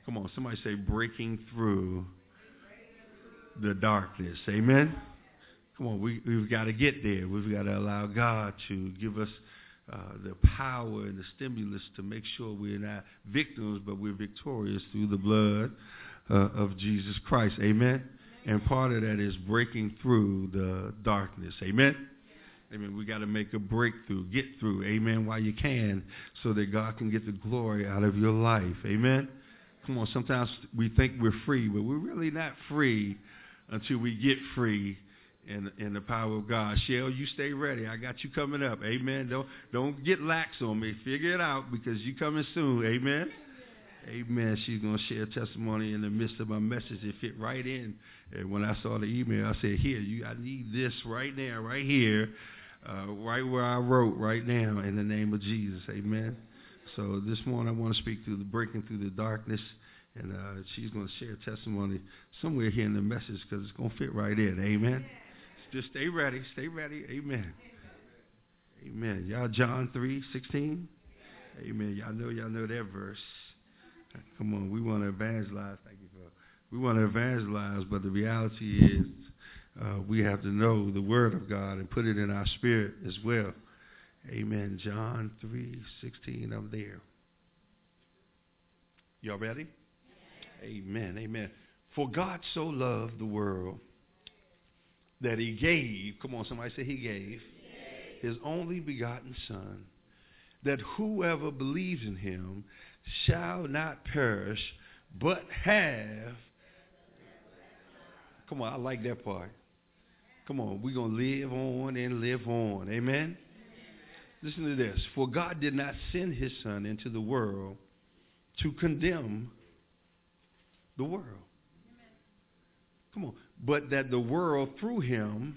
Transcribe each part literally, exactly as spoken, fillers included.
Come on, somebody say breaking through the darkness. Amen. Come on, we, we've got to get there. We've got to allow God to give us uh, the power and the stimulus to make sure we're not victims, but we're victorious through the blood uh, of Jesus Christ. Amen. And part of that is breaking through the darkness. Amen. Amen. We got to make a breakthrough, get through. Amen. While you can, so that God can get the glory out of your life. Amen. Come on, sometimes we think we're free, but we're really not free until we get free in, in the power of God. Shell, you stay ready. I got you coming up. Amen. Don't don't get lax on me. Figure it out because you coming soon. Amen. Amen. She's going to share testimony in the midst of my message. It fit right in. And when I saw the email, I said, here, you, I need this right now, right here, uh, right where I wrote right now in the name of Jesus. Amen. So this morning I want to speak through the breaking through the darkness, and uh, she's going to share testimony somewhere here in the message because it's going to fit right in. Amen. Just stay ready. Stay ready. Amen. Amen. Y'all John three sixteen. Amen. Y'all know y'all know that verse. Come on. We want to evangelize. Thank you, for. We want to evangelize, but the reality is uh, we have to know the word of God and put it in our spirit as well. Amen. John three sixteen. I'm there. Y'all ready? Amen. Amen. For God so loved the world that he gave, come on, somebody say he gave, his only begotten Son, that whoever believes in him shall not perish, but have, come on, I like that part. Come on, we're going to live on and live on. Amen? Listen to this. For God did not send his Son into the world to condemn the world. Come on. But that the world through him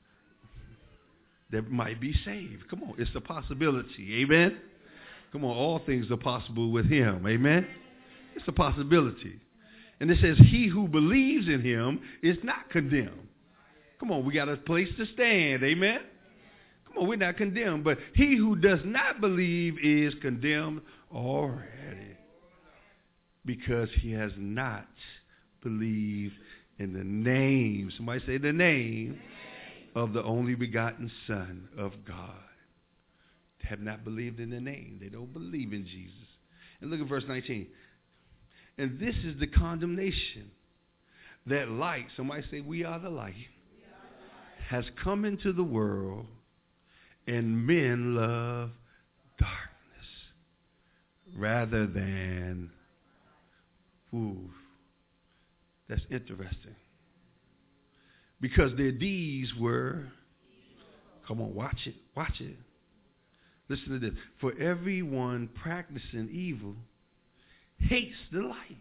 that might be saved. Come on. It's a possibility. Amen. Come on. All things are possible with him. Amen. It's a possibility. And it says he who believes in him is not condemned. Come on. We got a place to stand. Amen. Come on. We're not condemned. But he who does not believe is condemned already, because he has not believed in the name, somebody say the name, of the only begotten Son of God. They have not believed in the name. They don't believe in Jesus. And look at verse nineteen. And this is the condemnation, that light, somebody say we are the light, has come into the world, and men love darkness rather than, ooh, that's interesting. Because their deeds were, come on, watch it, watch it. Listen to this. For everyone practicing evil hates the light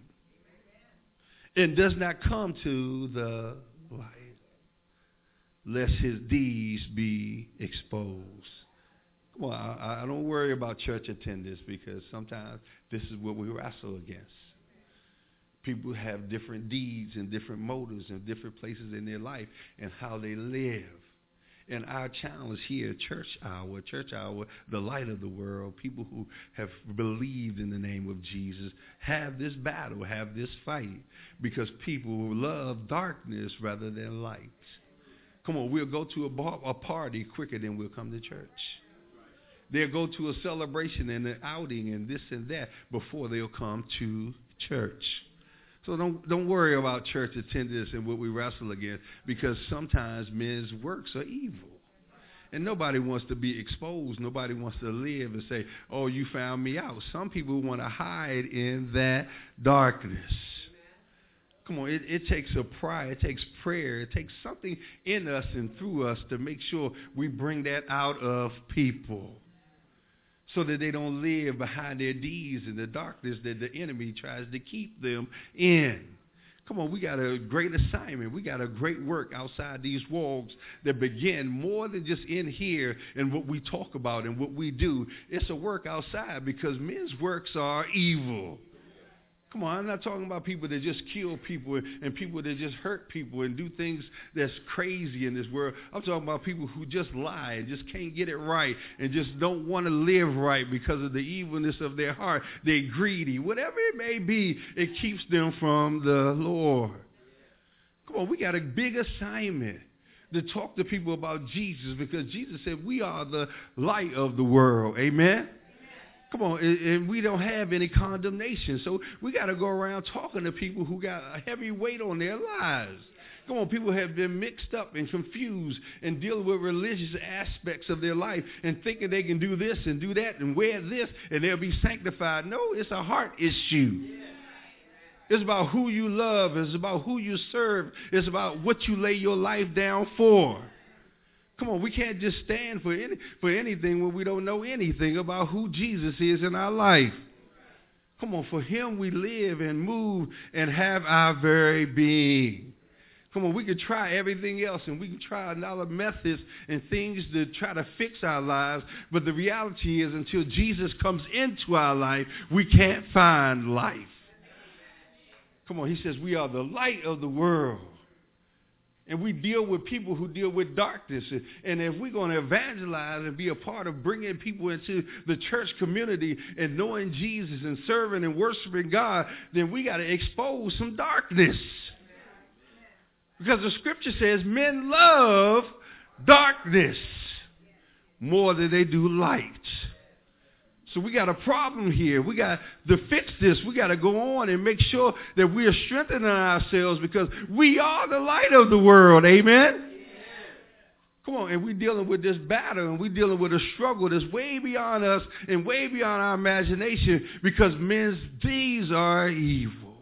and does not come to the light, lest his deeds be exposed. Come on, I, I don't worry about church attendance, because sometimes this is what we wrestle against. People have different deeds and different motives and different places in their life and how they live. And our challenge here, Church Hour, Church Hour, the light of the world, people who have believed in the name of Jesus, have this battle, have this fight, because people love darkness rather than light. Come on, we'll go to a, bar, a party quicker than we'll come to church. They'll go to a celebration and an outing and this and that before they'll come to church. So don't don't worry about church attendance and what we wrestle against, because sometimes men's works are evil. And nobody wants to be exposed. Nobody wants to live and say, oh, you found me out. Some people want to hide in that darkness. Come on, it, it takes a prayer, it takes prayer, it takes something in us and through us to make sure we bring that out of people, so that they don't live behind their deeds in the darkness that the enemy tries to keep them in. Come on, we got a great assignment. We got a great work outside these walls that begin more than just in here and what we talk about and what we do. It's a work outside, because men's works are evil. Come on, I'm not talking about people that just kill people and, and people that just hurt people and do things that's crazy in this world. I'm talking about people who just lie and just can't get it right and just don't want to live right because of the evilness of their heart. They're greedy. Whatever it may be, it keeps them from the Lord. Come on, we got a big assignment to talk to people about Jesus, because Jesus said we are the light of the world. Amen? Come on, and we don't have any condemnation. So we got to go around talking to people who got a heavy weight on their lives. Come on, people have been mixed up and confused and dealing with religious aspects of their life and thinking they can do this and do that and wear this and they'll be sanctified. No, it's a heart issue. It's about who you love. It's about who you serve. It's about what you lay your life down for. Come on, we can't just stand for any, for anything when we don't know anything about who Jesus is in our life. Come on, for him we live and move and have our very being. Come on, we can try everything else and we can try a lot of methods and things to try to fix our lives, but the reality is until Jesus comes into our life, we can't find life. Come on, he says we are the light of the world. And we deal with people who deal with darkness. And if we're going to evangelize and be a part of bringing people into the church community and knowing Jesus and serving and worshiping God, then we got to expose some darkness. Because the scripture says men love darkness more than they do light. So we got a problem here. We got to fix this. We got to go on and make sure that we are strengthening ourselves, because we are the light of the world. Amen? Amen. Come on, and we're dealing with this battle, and we're dealing with a struggle that's way beyond us and way beyond our imagination, because men's deeds are evil.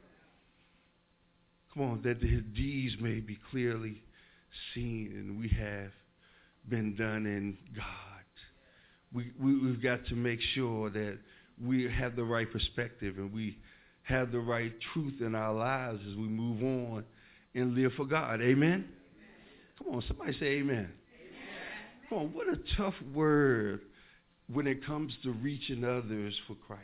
Come on, that his deeds may be clearly seen, and we have been done in God. We, we, we've got to make sure that we have the right perspective and we have the right truth in our lives as we move on and live for God. Amen? Amen. Come on, somebody say amen. Amen. Come on, what a tough word when it comes to reaching others for Christ.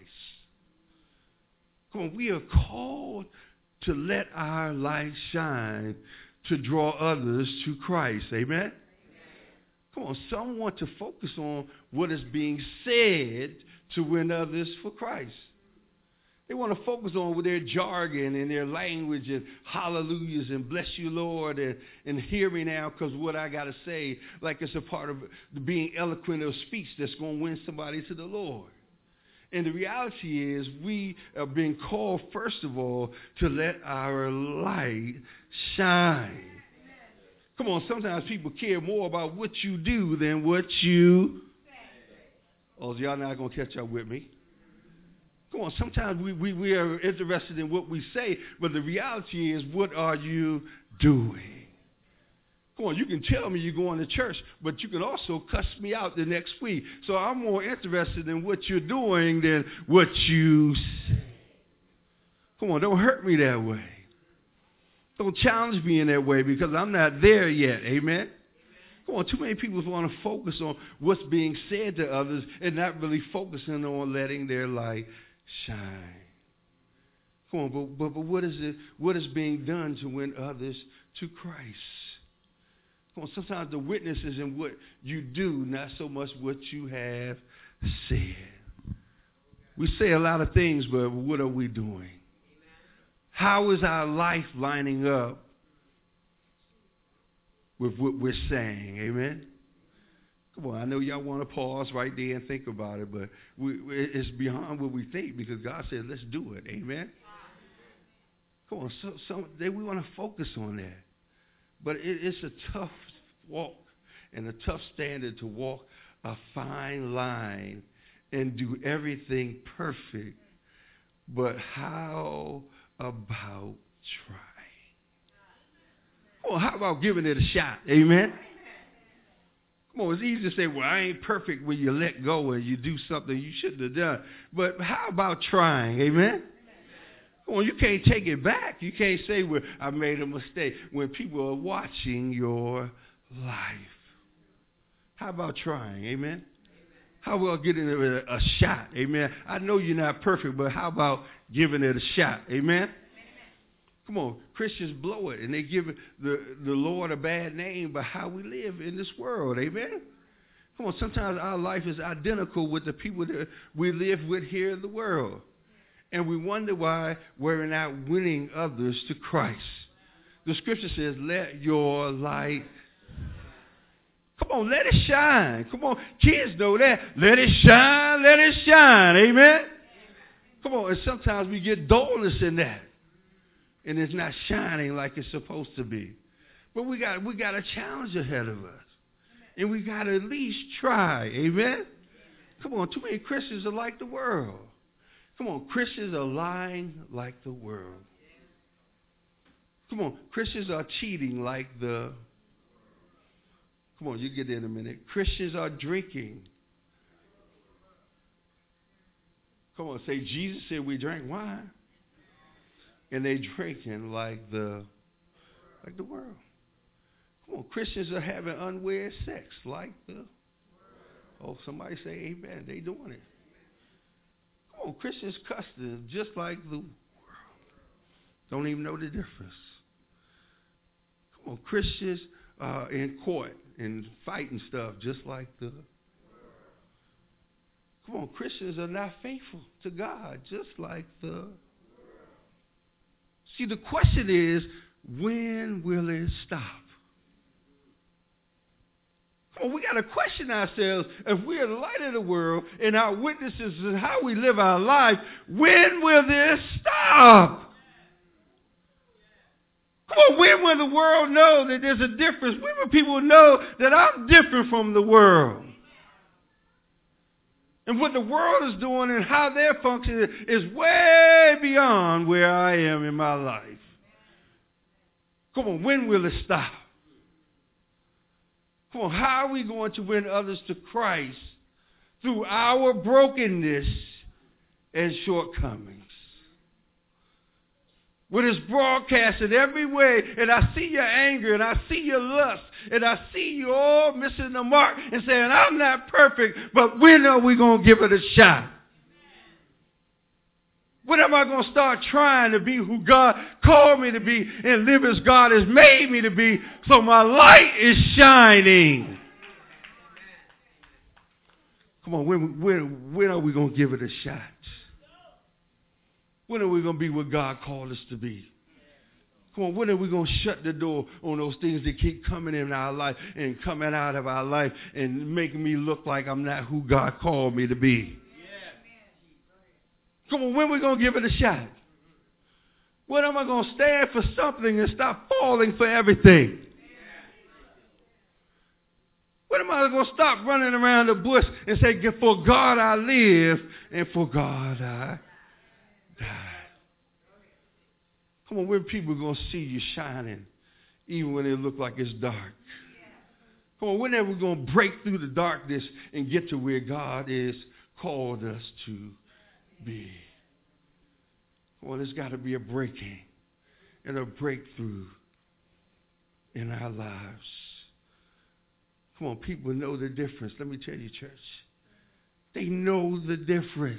Come on, we are called to let our light shine to draw others to Christ. Amen? Come on, some want to focus on what is being said to win others for Christ. They want to focus on with their jargon and their language and hallelujahs and bless you, Lord, and, and hear me now because what I got to say, like it's a part of being eloquent of speech that's going to win somebody to the Lord. And the reality is we are being called, first of all, to let our light shine. Come on, sometimes people care more about what you do than what you say. Oh, y'all not going to catch up with me? Come on, sometimes we, we, we are interested in what we say, but the reality is, what are you doing? Come on, you can tell me you're going to church, but you can also cuss me out the next week. So I'm more interested in what you're doing than what you say. Come on, don't hurt me that way. Don't challenge me in that way, because I'm not there yet. Amen? Come on, too many people want to focus on what's being said to others and not really focusing on letting their light shine. Come on, but, but, but what is it? What is being done to win others to Christ? Come on, sometimes the witness is in what you do, not so much what you have said. We say a lot of things, but what are we doing? How is our life lining up with what we're saying? Amen? Come on, I know y'all want to pause right there and think about it, but we, it's beyond what we think, because God said, let's do it. Amen? Come on, so, so they, we want to focus on that. But it, it's a tough walk and a tough standard to walk a fine line and do everything perfect. But how about trying? Well, how about giving it a shot? Amen? Come on, it's easy to say, well, I ain't perfect when you let go and you do something you shouldn't have done. But how about trying? Amen? Come on, you can't take it back. You can't say, well, I made a mistake when people are watching your life. How about trying? Amen? How about getting it a, a shot? Amen. I know you're not perfect, but how about giving it a shot? Amen. Come on, Christians blow it, and they give it the, the Lord a bad name by how we live in this world. Amen. Come on, sometimes our life is identical with the people that we live with here in the world. And we wonder why we're not winning others to Christ. The scripture says, let your light, come on, let it shine. Come on, kids know that. Let it shine, let it shine. Amen. Come on, and sometimes we get dullness in that. And it's not shining like it's supposed to be. But we got we got a challenge ahead of us. And we got to at least try. Amen? Come on, too many Christians are like the world. Come on, Christians are lying like the world. Come on, Christians are cheating like the... Come on, you get in a minute. Christians are drinking. Come on, say, Jesus said we drank wine. And they drinking like the like the world. Come on, Christians are having unwed sex like the. Oh, somebody say amen. They doing it. Come on, Christians cussing just like the world. Don't even know the difference. Come on, Christians uh, in court and fighting stuff just like the. Come on, Christians are not faithful to God just like the. See, the question is, when will it stop? Come on, we got to question ourselves. If we're the light of the world and our witnesses and how we live our life, when will this stop? Come on, when will the world know that there's a difference? When will people know that I'm different from the world? And what the world is doing and how they're functioning is way beyond where I am in my life. Come on, when will it stop? Come on, how are we going to win others to Christ through our brokenness and shortcomings? When it's broadcasted every way, and I see your anger, and I see your lust, and I see you all missing the mark and saying, I'm not perfect, but when are we going to give it a shot? When am I going to start trying to be who God called me to be and live as God has made me to be so my light is shining? Come on, when, when, when are we going to give it a shot? When are we going to be what God called us to be? Come on, when are we going to shut the door on those things that keep coming in our life and coming out of our life and making me look like I'm not who God called me to be? Come on, when are we going to give it a shot? When am I going to stand for something and stop falling for everything? When am I going to stop running around the bush and say, for God I live and for God I die? Come on, when people are going to see you shining, even when it looks like it's dark? Come on, when are we going to break through the darkness and get to where God has called us to be? Well, there's got to be a breaking and a breakthrough in our lives. Come on, people know the difference. Let me tell you, church. They know the difference.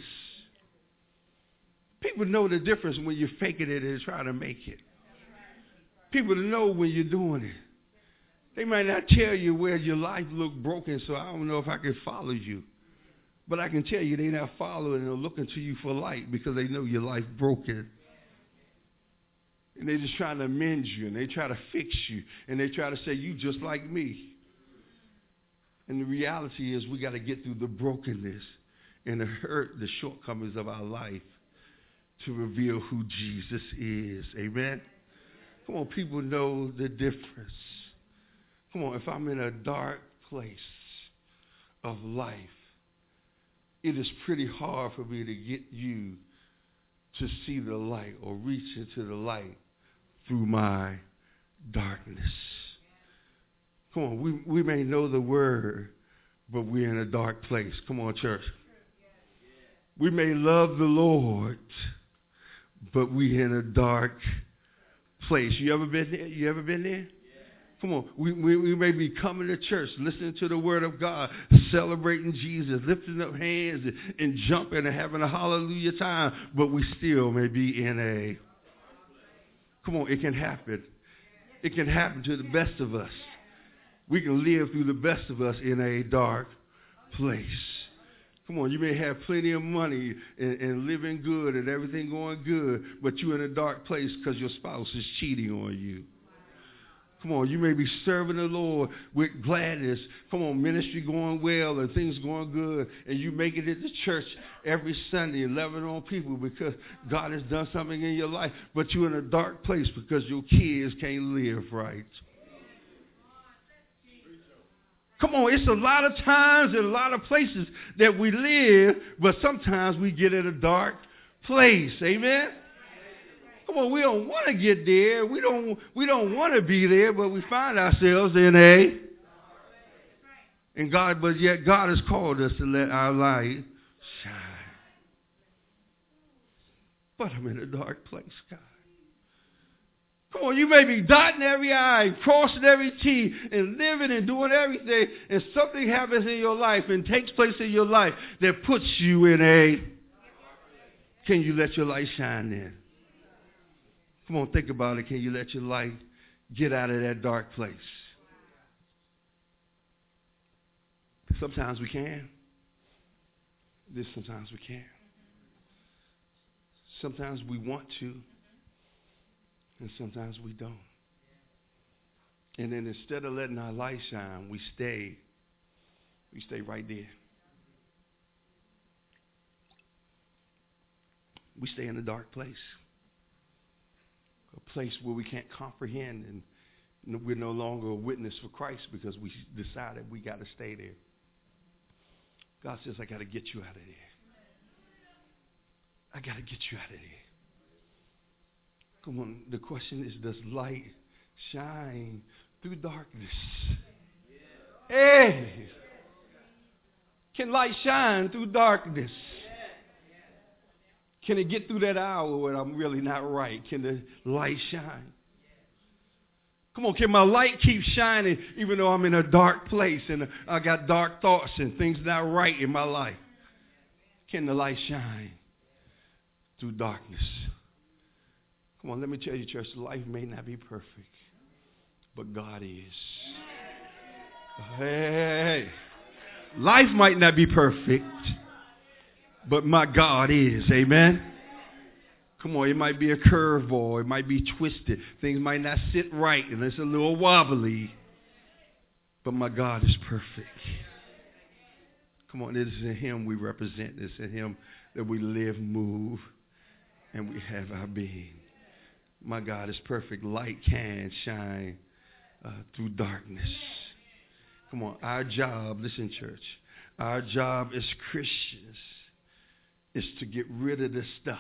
People know the difference when you're faking it and trying to make it. People know when you're doing it. They might not tell you where your life looked broken, so I don't know if I can follow you. But I can tell you they're not following or looking to you for light because they know your life broken. And they're just trying to mend you, and they try to fix you, and they try to say, you just like me. And the reality is we got to get through the brokenness and the hurt, the shortcomings of our life to reveal who Jesus is. Amen? Come on, people know the difference. Come on, if I'm in a dark place of life, it is pretty hard for me to get you to see the light or reach into the light through my darkness. Come on, we, we may know the word, but we're in a dark place. Come on, church. We may love the Lord, but we're in a dark place. You ever been there? You ever been there? Come on, we, we, we may be coming to church, listening to the word of God, celebrating Jesus, lifting up hands and, and jumping and having a hallelujah time, but we still may be in a, come on, it can happen. It can happen to the best of us. We can live through the best of us in a dark place. Come on, you may have plenty of money and, and living good and everything going good, but you're in a dark place because your spouse is cheating on you. Come on, you may be serving the Lord with gladness. Come on, ministry going well and things going good, and you make it into church every Sunday and loving on people because God has done something in your life, but you're in a dark place because your kids can't live right. Come on, it's a lot of times and a lot of places that we live, but sometimes we get in a dark place. Amen? Come on, we don't want to get there. We don't we don't want to be there, but we find ourselves in a and God, but yet God has called us to let our light shine. But I'm in a dark place, God. Come on, you may be dotting every I, crossing every T, and living and doing everything, and something happens in your life and takes place in your life that puts you in a, can you let your light shine then? Come on, think about it. Can you let your light get out of that dark place? Sometimes we can. This sometimes we can. Sometimes we want to. And sometimes we don't. And then instead of letting our light shine, we stay. We stay right there. We stay in a dark place. A place where we can't comprehend and we're no longer a witness for Christ because we decided we got to stay there. God says, I got to get you out of there. I got to get you out of there. Come on, the question is, does light shine through darkness? Hey! Can light shine through darkness? Can it get through that hour when I'm really not right? Can the light shine? Come on, can my light keep shining even though I'm in a dark place and I got dark thoughts and things not right in my life? Can the light shine through darkness? Come on, let me tell you, church, life may not be perfect, but God is. Hey, life might not be perfect, but my God is. Amen? Come on, it might be a curveball. It might be twisted. Things might not sit right, and it's a little wobbly, but my God is perfect. Come on, it is in Him we represent. It's in Him that we live, move, and we have our being. My God is perfect. Light can shine uh, through darkness. Come on, our job, listen, church, our job as Christians is to get rid of this stuff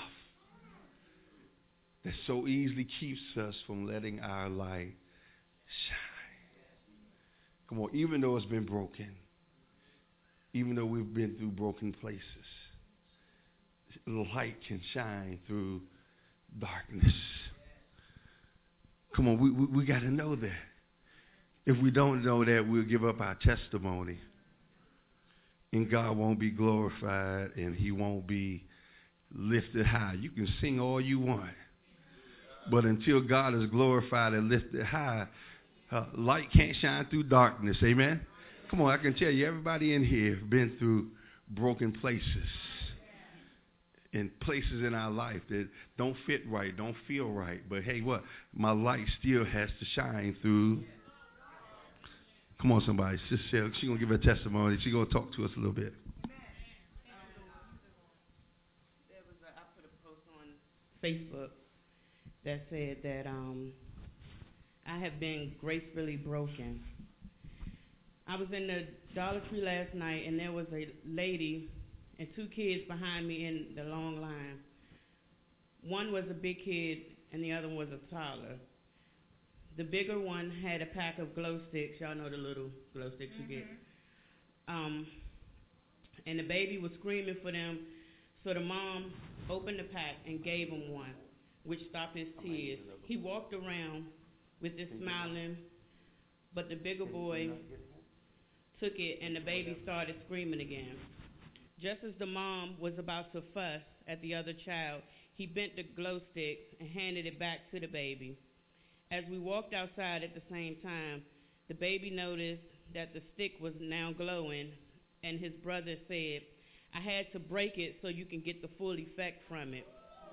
that so easily keeps us from letting our light shine. Come on, even though it's been broken, even though we've been through broken places, light can shine through darkness. Come on, we, we, we got to know that. If we don't know that, we'll give up our testimony. And God won't be glorified and He won't be lifted high. You can sing all you want. But until God is glorified and lifted high, uh, light can't shine through darkness. Amen? Come on, I can tell you, everybody in here have been through broken places. In places in our life that don't fit right, don't feel right. But hey, what? My light still has to shine through. Come on, somebody. Sister, she's going to give her testimony. She's going to talk to us a little bit. There was a, I put a post on Facebook that said that um, I have been gracefully broken. I was in the Dollar Tree last night, and there was a lady and two kids behind me in the long line. One was a big kid, and the other one was a toddler. The bigger one had a pack of glow sticks. Y'all know the little glow sticks mm-hmm. you get. Um, and the baby was screaming for them, so the mom opened the pack and gave him one, which stopped his tears. He walked around with this smiling but the bigger boy took it and the baby started screaming again. Just as the mom was about to fuss at the other child, he bent the glow stick and handed it back to the baby. As we walked outside at the same time, the baby noticed that the stick was now glowing, and his brother said, "I had to break it so you can get the full effect from it."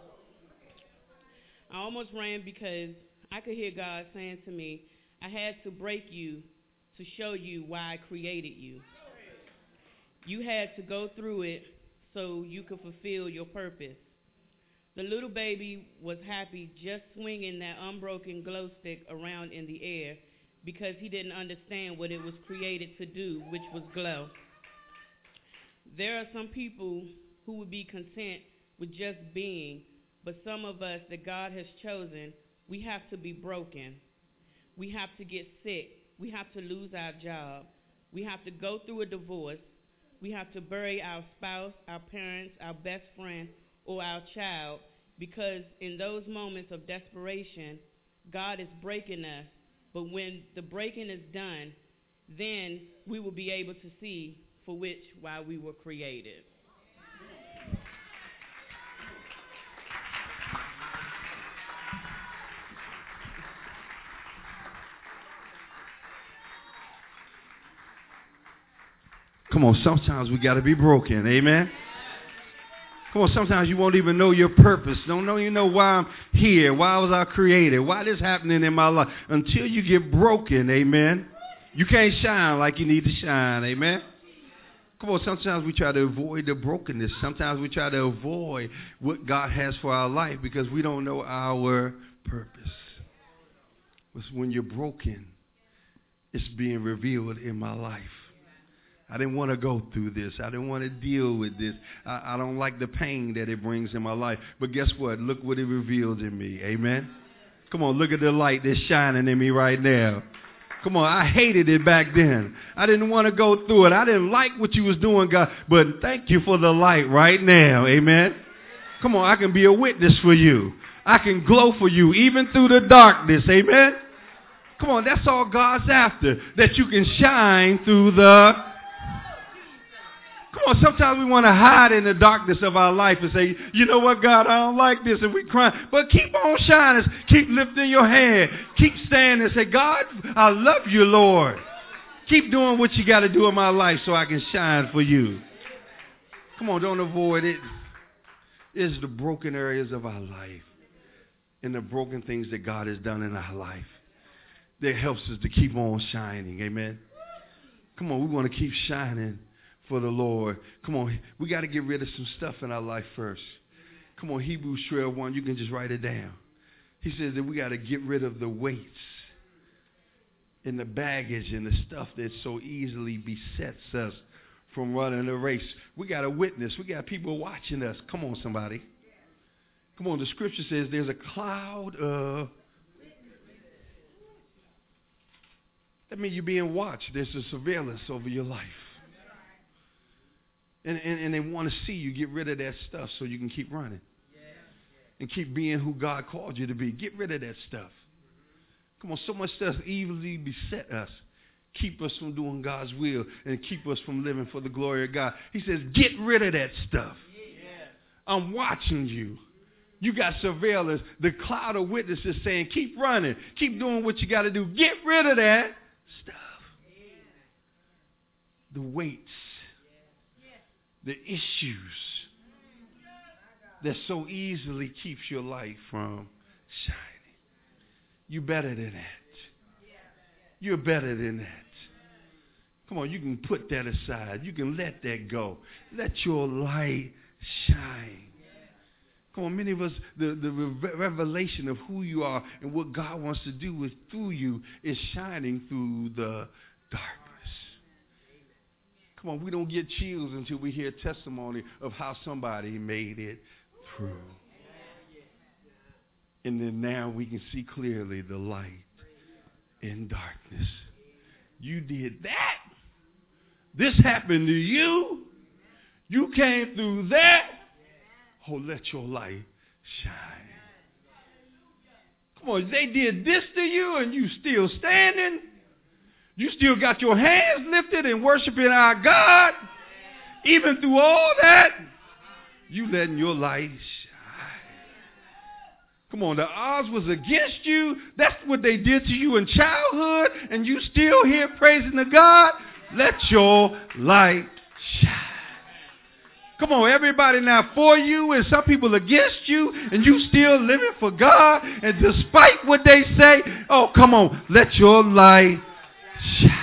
I almost ran because I could hear God saying to me, "I had to break you to show you why I created you. You had to go through it so you could fulfill your purpose." The little baby was happy just swinging that unbroken glow stick around in the air because he didn't understand what it was created to do, which was glow. There are some people who would be content with just being, but some of us that God has chosen, we have to be broken. We have to get sick. We have to lose our job. We have to go through a divorce. We have to bury our spouse, our parents, our best friend, or our child, because in those moments of desperation, God is breaking us. But when the breaking is done, then we will be able to see for which why we were created. Come on, sometimes we got to be broken. Amen. Come on, sometimes you won't even know your purpose. Don't know, you know why I'm here. Why was I created? Why this happening in my life? Until you get broken, amen. You can't shine like you need to shine, amen. Come on, sometimes we try to avoid the brokenness. Sometimes we try to avoid what God has for our life because we don't know our purpose. It's when you're broken, it's being revealed in my life. I didn't want to go through this. I didn't want to deal with this. I, I don't like the pain that it brings in my life. But guess what? Look what it revealed in me. Amen? Come on, look at the light that's shining in me right now. Come on, I hated it back then. I didn't want to go through it. I didn't like what you was doing, God. But thank you for the light right now. Amen? Come on, I can be a witness for you. I can glow for you even through the darkness. Amen? Come on, that's all God's after, that you can shine through the... Come on, sometimes we want to hide in the darkness of our life and say, you know what, God, I don't like this, and we cry. But keep on shining. Keep lifting your hand. Keep standing and say, God, I love you, Lord. Keep doing what you got to do in my life so I can shine for you. Come on, don't avoid it. It's the broken areas of our life and the broken things that God has done in our life that helps us to keep on shining. Amen. Come on, we want to keep shining for the Lord. Come on, we got to get rid of some stuff in our life first. Come on, Hebrews twelve one, you can just write it down. He says that we got to get rid of the weights and the baggage and the stuff that so easily besets us from running a race. We got a witness. We got people watching us. Come on, somebody. Come on, the scripture says there's a cloud of... That means you're being watched. There's a surveillance over your life. And, and, and they want to see you get rid of that stuff so you can keep running. And keep being who God called you to be. Get rid of that stuff. Come on, so much stuff evilly beset us. Keep us from doing God's will and keep us from living for the glory of God. He says, get rid of that stuff. I'm watching you. You got surveillance. The cloud of witnesses saying, keep running. Keep doing what you got to do. Get rid of that stuff. The weights. The issues that so easily keeps your life from shining. You're better than that. You're better than that. Come on, you can put that aside. You can let that go. Let your light shine. Come on, many of us, the, the re- revelation of who you are and what God wants to do with through you is shining through the darkness. Come on, we don't get chills until we hear testimony of how somebody made it through. And then now we can see clearly the light in darkness. You did that. This happened to you. You came through that. Oh, let your light shine. Come on, they did this to you and you still standing. You still got your hands lifted and worshiping our God. Even through all that, you letting your light shine. Come on, the odds was against you. That's what they did to you in childhood, and you still here praising the God. Let your light shine. Come on, everybody now for you and some people against you, and you still living for God. And despite what they say, oh, come on, let your light shine.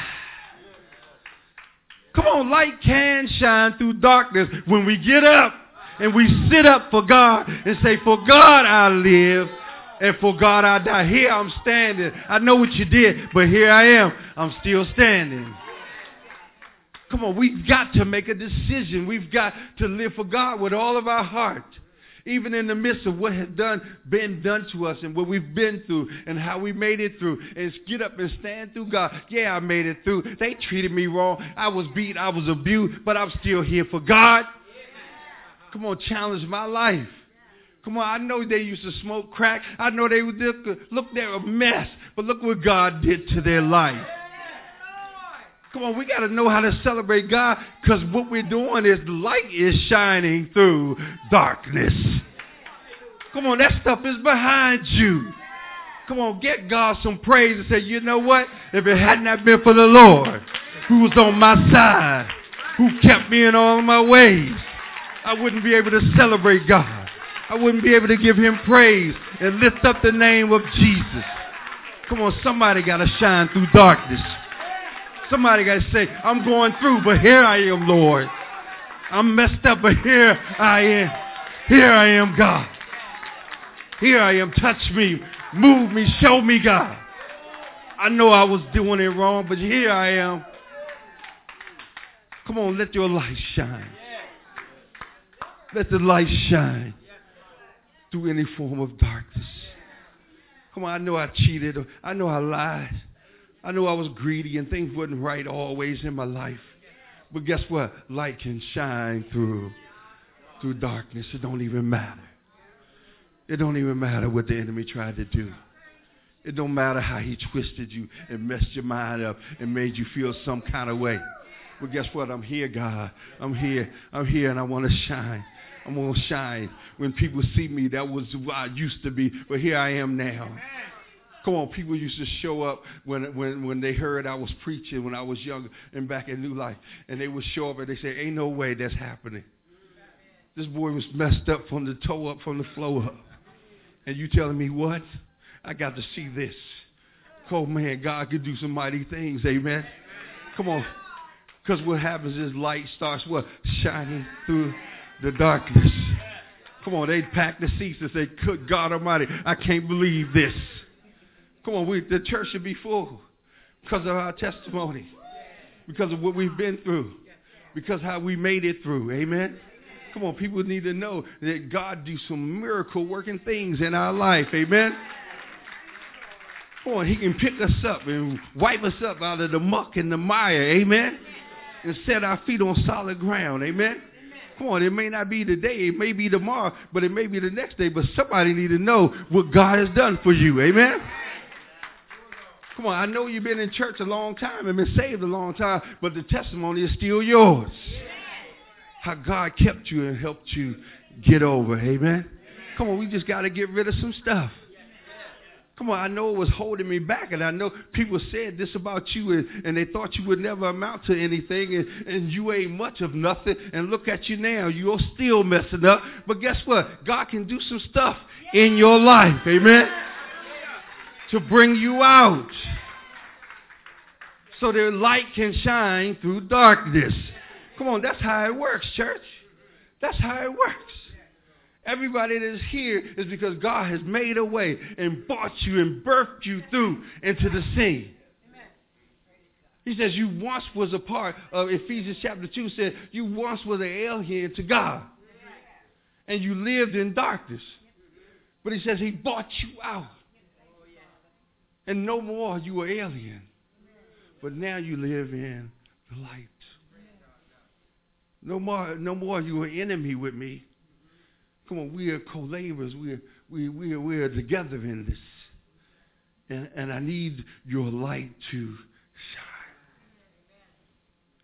Come on, light can shine through darkness when we get up and we sit up for God and say, for God I live and for God I die. Here I'm standing. I know what you did, but here I am. I'm still standing. Come on, we've got to make a decision. We've got to live for God with all of our heart. Even in the midst of what has done, been done to us and what we've been through and how we made it through. And get up and stand through God. Yeah, I made it through. They treated me wrong. I was beat. I was abused. But I'm still here for God. Come on, challenge my life. Come on, I know they used to smoke crack. I know they would look, look, they're a mess. But look what God did to their life. Come on, we got to know how to celebrate God, because what we're doing is light is shining through darkness. Come on, that stuff is behind you. Come on, get God some praise and say, you know what? If it had not been for the Lord who was on my side, who kept me in all my ways, I wouldn't be able to celebrate God. I wouldn't be able to give him praise and lift up the name of Jesus. Come on, somebody got to shine through darkness. Somebody got to say, I'm going through, but here I am, Lord. I'm messed up, but here I am. Here I am, God. Here I am. Touch me. Move me. Show me, God. I know I was doing it wrong, but here I am. Come on, let your light shine. Let the light shine through any form of darkness. Come on, I know I cheated. I know I lied. I know I was greedy and things wasn't right always in my life. But guess what? Light can shine through through darkness. It don't even matter. It don't even matter what the enemy tried to do. It don't matter how he twisted you and messed your mind up and made you feel some kind of way. But guess what? I'm here, God. I'm here. I'm here and I want to shine. I'm going to shine. When people see me, that was who I used to be. But here I am now. Come on, people used to show up when when when they heard I was preaching when I was young and back in New Life. And they would show up and they say, ain't no way that's happening. This boy was messed up from the toe up, from the floor up. And you telling me what? I got to see this. Oh, man, God could do some mighty things, amen? Come on. Because what happens is light starts what? Shining through the darkness. Come on, they pack the seats and say, good God Almighty, I can't believe this. Come on, we, the church should be full because of our testimony, because of what we've been through, because how we made it through. Amen. Come on, people need to know that God do some miracle working things in our life. Amen. Come on, he can pick us up and wipe us up out of the muck and the mire. Amen. And set our feet on solid ground. Amen. Come on, it may not be today, it may be tomorrow, but it may be the next day. But somebody need to know what God has done for you. Amen. Come on, I know you've been in church a long time and been saved a long time, but the testimony is still yours. How God kept you and helped you get over. Amen. Come on, we just got to get rid of some stuff. Come on, I know it was holding me back, and I know people said this about you, and, and they thought you would never amount to anything, and, and you ain't much of nothing, and look at you now. You're still messing up, but guess what? God can do some stuff in your life, amen, to bring you out so that light can shine through darkness. Come on, that's how it works, church. That's how it works. Everybody that is here is because God has made a way and brought you and birthed you through into the scene. He says you once was a part of Ephesians chapter two said you once was an alien to God. And you lived in darkness. But he says he brought you out. And no more you were alien. But now you live in the light. No more, no more you were enemy with me. Come on, we are co-laborers. We are, we, we, are, we are together in this. And, and I need your light to shine.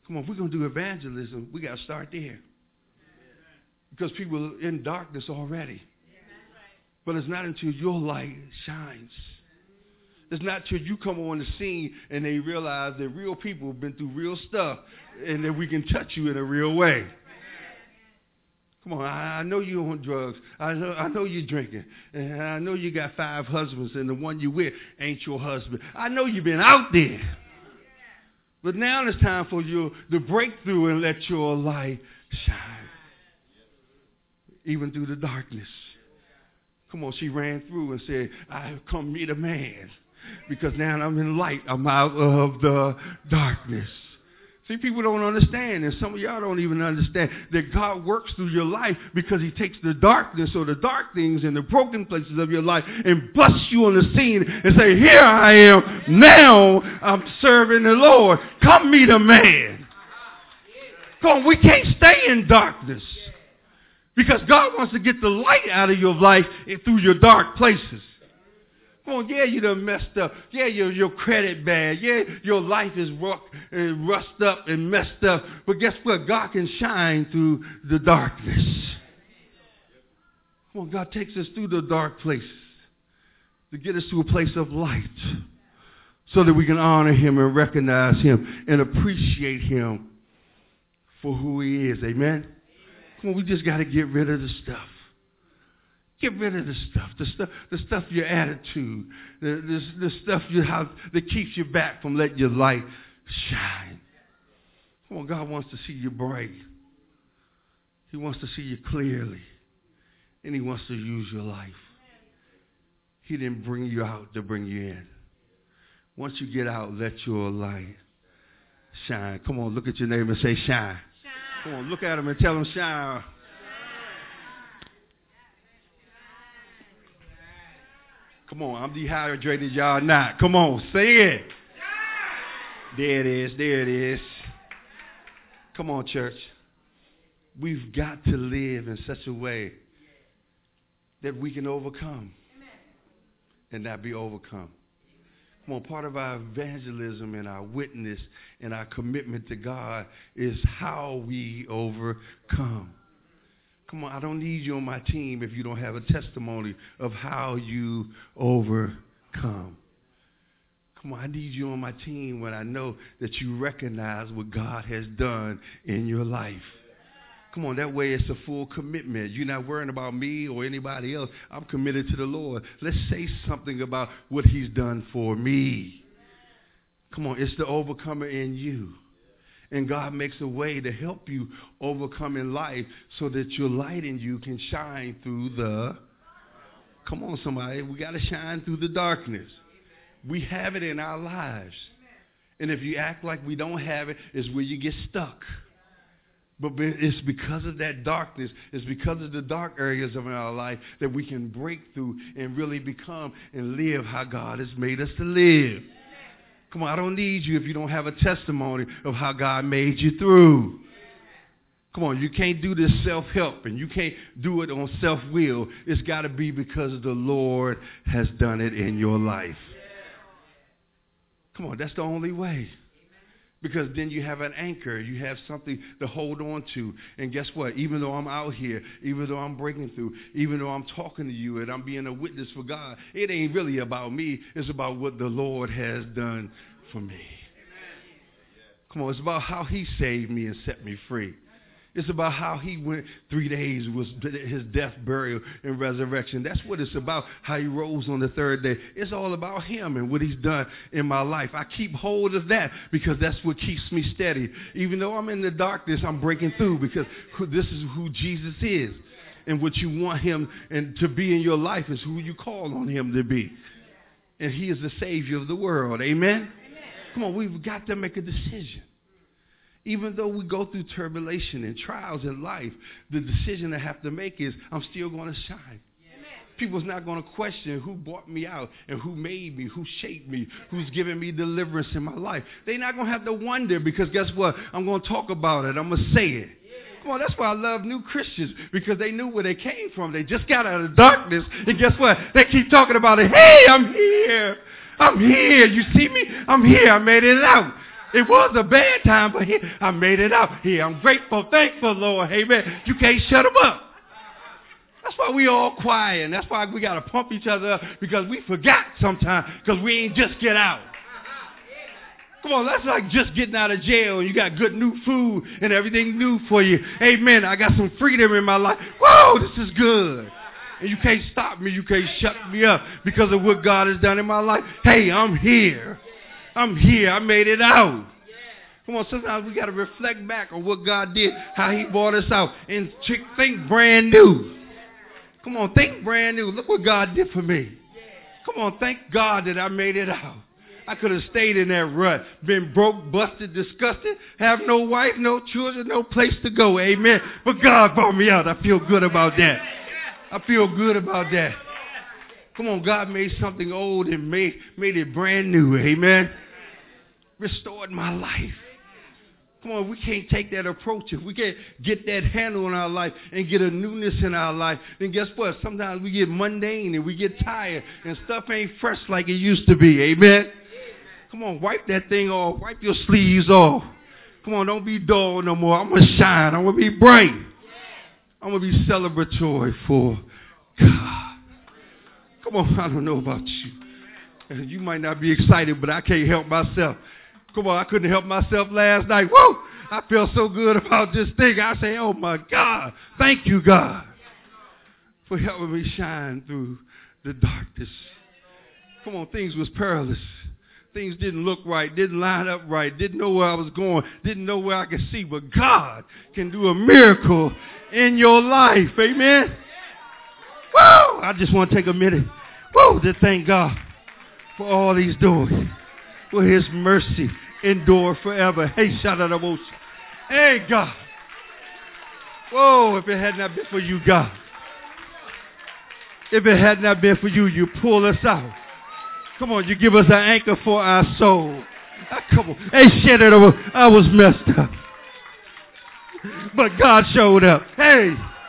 Come on, if we're going to do evangelism, we got to start there. Because people are in darkness already. But it's not until your light shines. It's not until you come on the scene and they realize that real people have been through real stuff and that we can touch you in a real way. Come on, I, I know you're on drugs. I know, I know you're drinking. And I know you got five husbands and the one you with ain't your husband. I know you've been out there. But now it's time for you to break through and let your light shine. Even through the darkness. Come on, she ran through and said, I have come meet a man. Because now I'm in light. I'm out of the darkness. See, people don't understand, and some of y'all don't even understand that God works through your life because he takes the darkness or the dark things and the broken places of your life and busts you on the scene and say, here I am. Now I'm serving the Lord. Come meet a man. Come on, we can't stay in darkness. Because God wants to get the light out of your life through your dark places. Come on, yeah, you done messed up. Yeah, your your credit bad. Yeah, your life is rough and rust up and messed up. But guess what? God can shine through the darkness. Come on, God takes us through the dark places to get us to a place of light so that we can honor him and recognize him and appreciate him for who he is. Amen? Come on, we just got to get rid of the stuff. Get rid of the stuff, the stuff, the stuff, your attitude, the, the, the stuff you have that keeps you back from letting your light shine. Come on, God wants to see you bright. He wants to see you clearly, and he wants to use your life. He didn't bring you out to bring you in. Once you get out, let your light shine. Come on, look at your neighbor and say, shine. Shine. Come on, look at him and tell him, shine. Come on, I'm dehydrated, y'all not. Come on, say it. There it is, there it is. Come on, church. We've got to live in such a way that we can overcome and not be overcome. Come on, part of our evangelism and our witness and our commitment to God is how we overcome. Come on, I don't need you on my team if you don't have a testimony of how you overcome. Come on, I need you on my team when I know that you recognize what God has done in your life. Come on, that way it's a full commitment. You're not worrying about me or anybody else. I'm committed to the Lord. Let's say something about what he's done for me. Come on, it's the overcomer in you. And God makes a way to help you overcome in life so that your light in you can shine through the... Come on, somebody. We got to shine through the darkness. We have it in our lives. And if you act like we don't have it, it's where you get stuck. But it's because of that darkness, it's because of the dark areas of our life that we can break through and really become and live how God has made us to live. Come on, I don't need you if you don't have a testimony of how God made you through. Come on, you can't do this self-help and you can't do it on self-will. It's got to be because the Lord has done it in your life. Come on, that's the only way. Because then you have an anchor. You have something to hold on to. And guess what? Even though I'm out here, even though I'm breaking through, even though I'm talking to you and I'm being a witness for God, it ain't really about me. It's about what the Lord has done for me. Come on, it's about how he saved me and set me free. It's about how he went three days, was his death, burial, and resurrection. That's what it's about, how he rose on the third day. It's all about him and what he's done in my life. I keep hold of that because that's what keeps me steady. Even though I'm in the darkness, I'm breaking through because this is who Jesus is. And what you want him and to be in your life is who you call on him to be. And he is the Savior of the world. Amen? Amen. Come on, we've got to make a decision. Even though we go through turbulation and trials in life, the decision I have to make is I'm still going to shine. Amen. People's not going to question who brought me out and who made me, who shaped me, who's given me deliverance in my life. They're not going to have to wonder because guess what? I'm going to talk about it. I'm going to say it. Come on, that's why I love new Christians because they knew where they came from. They just got out of darkness and guess what? They keep talking about it. Hey, I'm here. I'm here. You see me? I'm here. I made it out. It was a bad time, but here, I made it out here. I'm grateful, thankful, Lord. Amen. You can't shut them up. That's why we all quiet, and that's why we got to pump each other up, because we forgot sometimes, because we ain't just get out. Come on, that's like just getting out of jail, and you got good new food and everything new for you. Amen. I got some freedom in my life. Whoa, this is good. And you can't stop me. You can't shut me up because of what God has done in my life. Hey, I'm here. I'm here. I made it out. Come on, sometimes we got to reflect back on what God did, how he brought us out, and think brand new. Come on, think brand new. Look what God did for me. Come on, thank God that I made it out. I could have stayed in that rut, been broke, busted, disgusted, have no wife, no children, no place to go. Amen. But God brought me out. I feel good about that. I feel good about that. Come on, God made something old and made, made it brand new. Amen. Restored my life. Come on, we can't take that approach. If we can't get that handle in our life and get a newness in our life, then guess what? Sometimes we get mundane and we get tired and stuff ain't fresh like it used to be. Amen? Come on, wipe that thing off. Wipe your sleeves off. Come on, don't be dull no more. I'm going to shine. I'm going to be bright. I'm going to be celebratory for God. Come on, I don't know about you. You might not be excited, but I can't help myself. Come on, I couldn't help myself last night. Woo! I felt so good about this thing. I say, oh my God, thank you, God, for helping me shine through the darkness. Come on, things was perilous. Things didn't look right, didn't line up right, didn't know where I was going, didn't know where I could see. But God can do a miracle in your life. Amen? Woo! I just want to take a minute, woo, to thank God for all he's doing. For his mercy endure forever. Hey, shout out emotion. Hey, God. Whoa, if it had not been for you, God. If it had not been for you, you pull us out. Come on, you give us an anchor for our soul. Ah, come on. Hey, shit, I was messed up. But God showed up. Hey.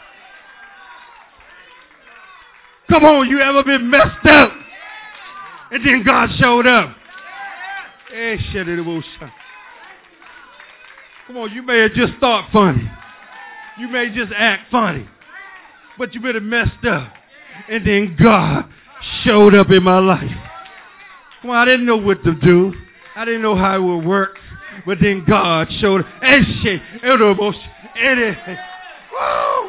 Come on, you ever been messed up? And then God showed up. Hey, shit, it will shut. Come on, you may have just thought funny. You may just act funny. But you been messed up. And then God showed up in my life. Come on, I didn't know what to do. I didn't know how it would work. But then God showed up. Hey, shit, it will shut. Woo!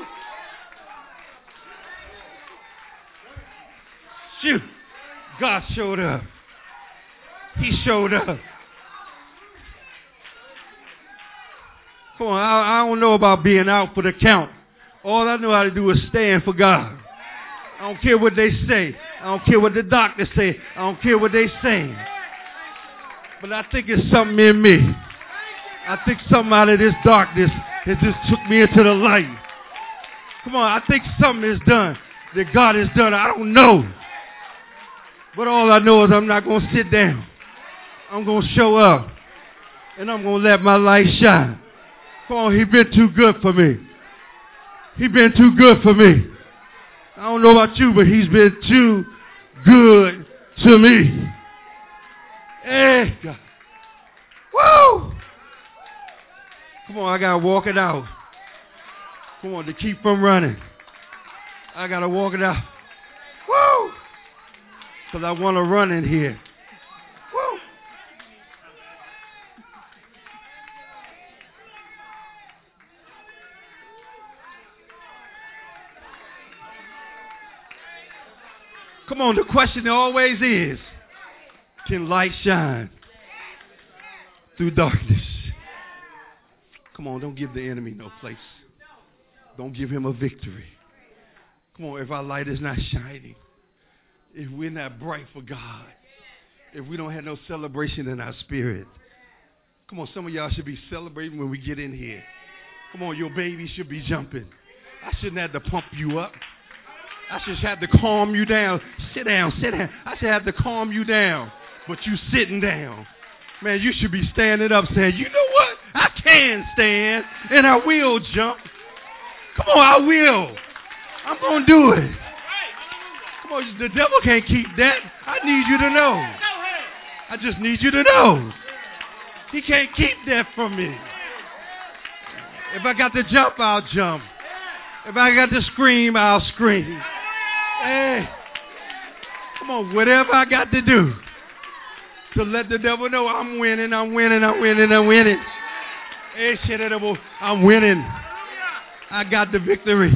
Shoot. God showed up. He showed up. Come on, I, I don't know about being out for the count. All I know how to do is stand for God. I don't care what they say. I don't care what the doctors say. I don't care what they say. But I think it's something in me. I think something out of this darkness that just took me into the light. Come on, I think something is done that God has done. I don't know. But all I know is I'm not going to sit down. I'm going to show up. And I'm going to let my light shine. Come on, he's been too good for me. He's been too good for me. I don't know about you, but he's been too good to me. Hey, God. Woo! Come on, I got to walk it out. Come on, to keep from running. I got to walk it out. Woo! Because I want to run in here. Woo! Come on, the question always is, can light shine through darkness? Come on, don't give the enemy no place. Don't give him a victory. Come on, if our light is not shining, if we're not bright for God, if we don't have no celebration in our spirit, come on, some of y'all should be celebrating when we get in here. Come on, your baby should be jumping. I shouldn't have to pump you up. I should have to calm you down. Sit down, sit down. I should have to calm you down, but you sitting down. Man, you should be standing up saying, you know what? I can stand, and I will jump. Come on, I will. I'm going to do it. Come on, the devil can't keep that. I need you to know. I just need you to know. He can't keep that from me. If I got to jump, I'll jump. If I got to scream, I'll scream. Hey, come on, whatever I got to do to let the devil know I'm winning, I'm winning, I'm winning, I'm winning. Hey, shit, I'm winning. I got the victory.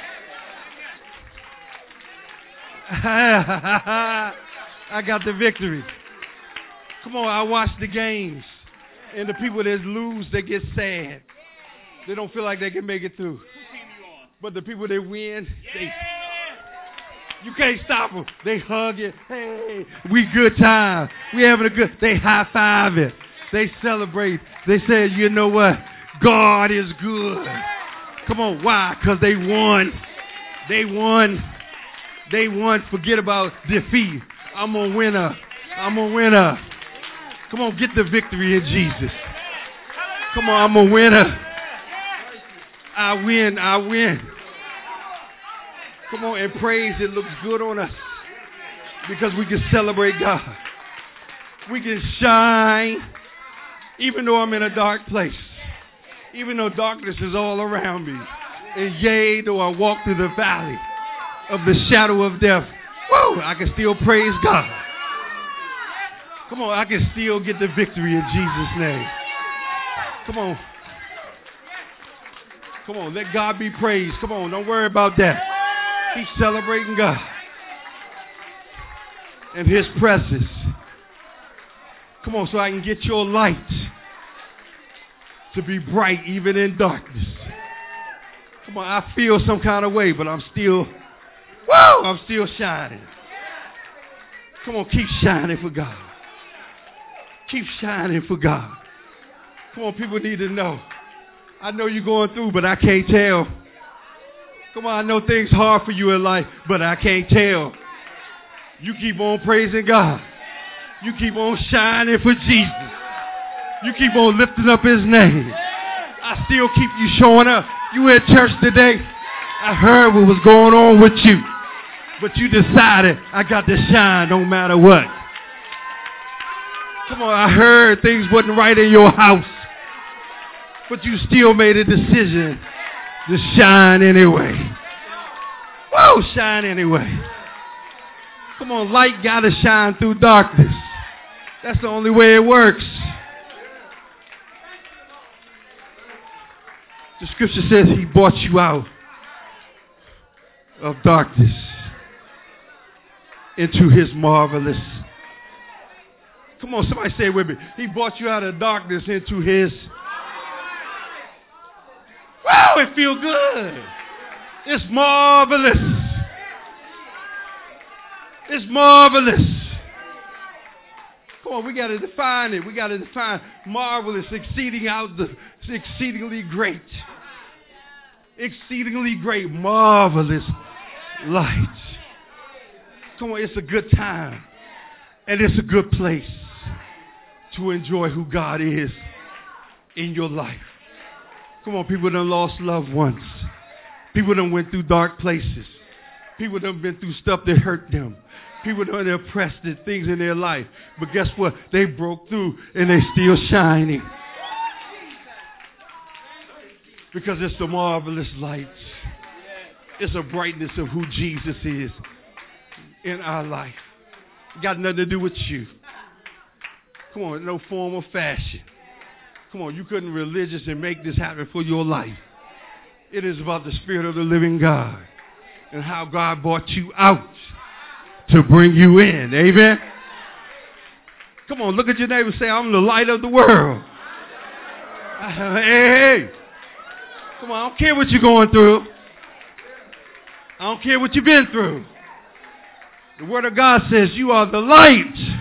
I got the victory. Come on, I watch the games. And the people that lose, they get sad. They don't feel like they can make it through. But the people that win, they, you can't stop them. They hug it. Hey, we good time. We having a good, they high five it. They celebrate. They say, you know what? God is good. Come on, why? Because they won. They won. They won. Forget about defeat. I'm a winner. I'm a winner. Come on, get the victory in Jesus. Come on, I'm a winner. I win. I win. Come on, and praise. It looks good on us because we can celebrate God. We can shine even though I'm in a dark place. Even though darkness is all around me. And yea, though I walk through the valley of the shadow of death, woo, I can still praise God. Come on, I can still get the victory in Jesus' name. Come on. Come on, let God be praised. Come on, don't worry about that. Keep celebrating God and His presence. Come on, so I can get your light to be bright even in darkness. Come on, I feel some kind of way, but I'm still, woo, I'm still shining. Come on, keep shining for God. Keep shining for God. Come on, people need to know. I know you're going through, but I can't tell. Come on, I know things hard for you in life, but I can't tell. You keep on praising God. You keep on shining for Jesus. You keep on lifting up His name. I still keep you showing up. You at church today. I heard what was going on with you. But you decided I got to shine no matter what. Come on, I heard things wasn't right in your house. But you still made a decision to shine anyway. Whoa, shine anyway. Come on, light got to shine through darkness. That's the only way it works. The scripture says He brought you out of darkness into His marvelous. Come on, somebody say it with me. He brought you out of darkness into His. Wow, it feels good. It's marvelous. It's marvelous. Come on, we got to define it. We got to define marvelous, exceeding out the exceedingly great. Exceedingly great, marvelous light. Come on, it's a good time. And it's a good place to enjoy who God is in your life. Come on, people done lost loved ones. People done went through dark places. People done been through stuff that hurt them. People done oppressed in things in their life. But guess what? They broke through and they still shining. Because it's the marvelous light. It's a brightness of who Jesus is in our life. It got nothing to do with you. Come on, no form or fashion. Come on, you couldn't be religious and make this happen for your life. It is about the Spirit of the living God and how God brought you out to bring you in. Amen? Come on, look at your neighbor and say, I'm the light of the world. Hey, hey. Come on, I don't care what you're going through. I don't care what you've been through. The Word of God says you are the light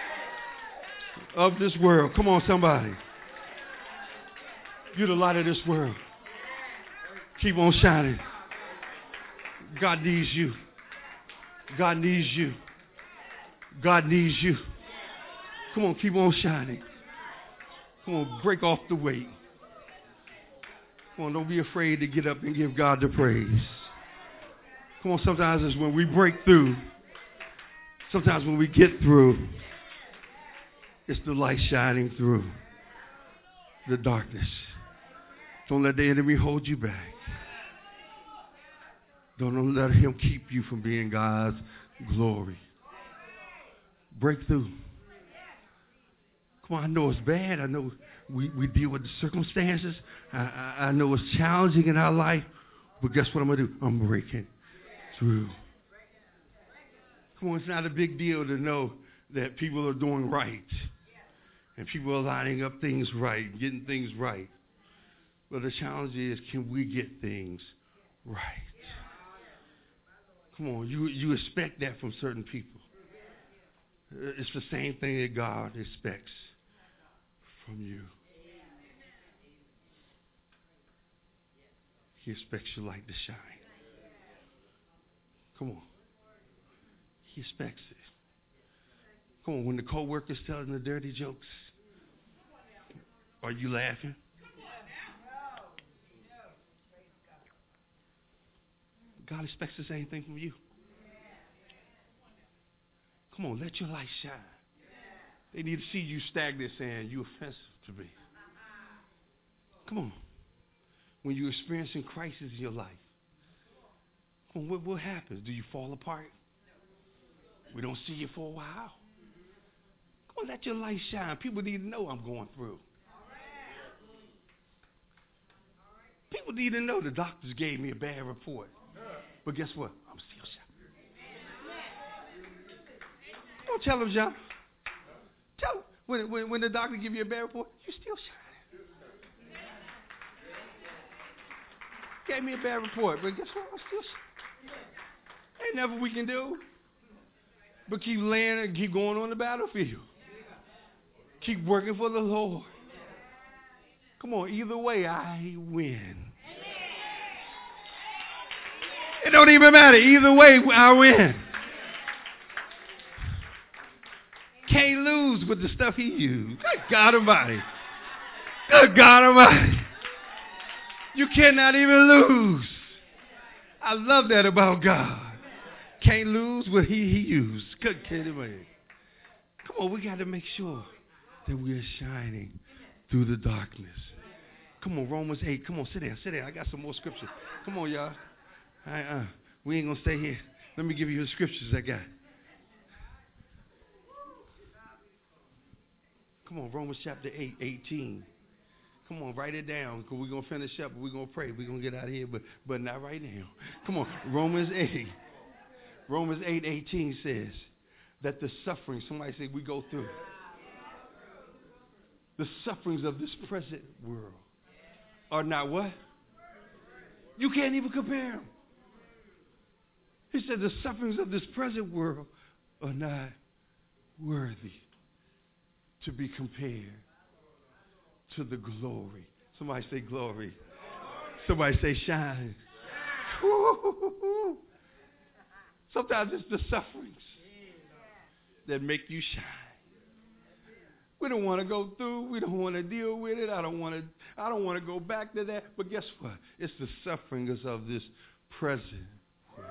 of this world. Come on, somebody. You're the light of this world. Keep on shining. God needs you. God needs you. God needs you. Come on, keep on shining. Come on, break off the weight. Come on, don't be afraid to get up and give God the praise. Come on, sometimes it's when we break through. Sometimes when we get through, it's the light shining through. the darkness. Don't let the enemy hold you back. Don't let him keep you from being God's glory. Breakthrough. Come on, I know it's bad. I know we, we deal with the circumstances. I, I, I know it's challenging in our life. But guess what I'm going to do? I'm breaking through. Come on, it's not a big deal to know that people are doing right. And people are lining up things right, getting things right. But the challenge is, can we get things right? Come on, you, you expect that from certain people. It's the same thing that God expects from you. He expects your light to shine. Come on. He expects it. Come on, when the co-worker's telling the dirty jokes, are you laughing? God expects the same thing from you. Come on, let your light shine. They need to see you stagnant saying, you're offensive to me. Come on. When you're experiencing crisis in your life, come on, what, what happens? Do you fall apart? We don't see you for a while. Come on, let your light shine. People need to know I'm going through. People need to know the doctors gave me a bad report. But guess what? I'm still shining. Come on, tell them, John. Tell them. When, when, when the doctor give you a bad report, you're still shining. Gave me a bad report, but guess what? I'm still shining. Ain't nothing we can do but keep laying and keep going on the battlefield. Keep working for the Lord. Come on, either way, I win. It don't even matter. Either way, I win. Can't lose with the stuff he used. Good God Almighty. Good God Almighty. You cannot even lose. I love that about God. Can't lose what he, he used. Good kid, man. Come on, we got to make sure that we are shining through the darkness. Come on, Romans eight. Come on, sit down, sit down. I got some more scriptures. Come on, y'all. All right, uh, we ain't going to stay here. Let me give you the scriptures I got. Come on, Romans chapter eight, eighteen. Come on, write it down because we're going to finish up. We're going to pray. We're going to get out of here, but, but not right now. Come on, Romans eight. Romans eight, eighteen says that the suffering, somebody say we go through. The sufferings of this present world are not what? You can't even compare them. He said the sufferings of this present world are not worthy to be compared to the glory. Somebody say glory. Somebody say shine. Sometimes it's the sufferings that make you shine. We don't want to go through. We don't want to deal with it. I don't want to. I don't want to go back to that. But guess what? It's the sufferings of this present world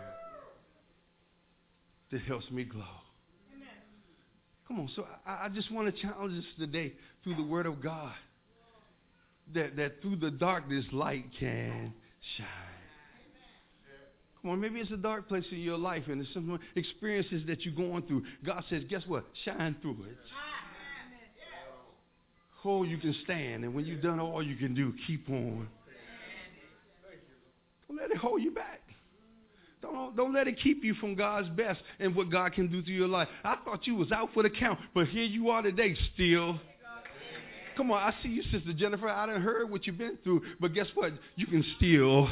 that helps me glow. Amen. Come on. So I, I just want to challenge us today through the Word of God that that through the darkness light can shine. Come on, maybe it's a dark place in your life and there's some experiences that you're going through. God says, guess what? Shine through it. Oh, you can stand. And when you've done all you can do, keep on. Don't let it hold you back. Don't, don't let it keep you from God's best and what God can do through your life. I thought you was out for the count, but here you are today still. Come on, I see you, Sister Jennifer. I done heard what you've been through, but guess what? You can still.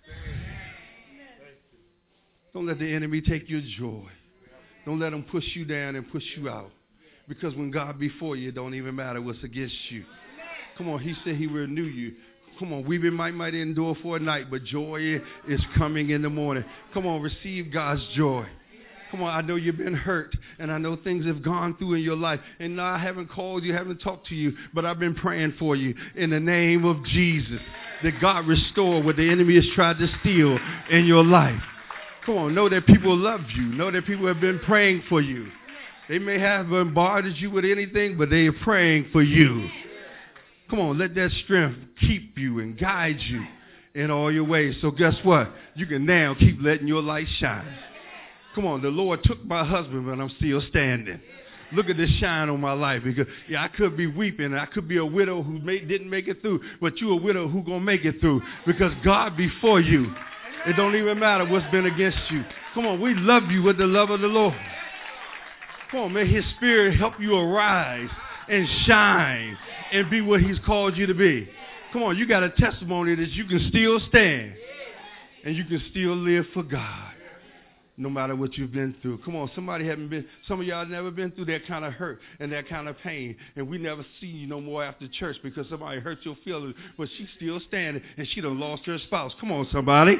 Don't let the enemy take your joy. Don't let him push you down and push you out. Because when God be for you, it don't even matter what's against you. Come on, he said he will renew you. Come on, weeping might might endure for a night, but joy is coming in the morning. Come on, receive God's joy. Come on, I know you've been hurt, and I know things have gone through in your life. And no, I haven't called you, haven't talked to you, but I've been praying for you in the name of Jesus, that God restore what the enemy has tried to steal in your life. Come on, know that people love you. Know that people have been praying for you. They may have bombarded you with anything, but they are praying for you. Come on, let that strength keep you and guide you in all your ways. So guess what? You can now keep letting your light shine. Come on, the Lord took my husband, but I'm still standing. Look at this shine on my life. Because yeah, I could be weeping. I could be a widow who made, didn't make it through. But you a widow who going to make it through. Because God before you. It don't even matter what's been against you. Come on, we love you with the love of the Lord. Come on, may his spirit help you arise and shine and be what he's called you to be. Come on, you got a testimony that you can still stand and you can still live for God no matter what you've been through. Come on, somebody haven't been, some of y'all never been through that kind of hurt and that kind of pain, and we never see you no more after church because somebody hurt your feelings, but she's still standing and she done lost her spouse. Come on, somebody.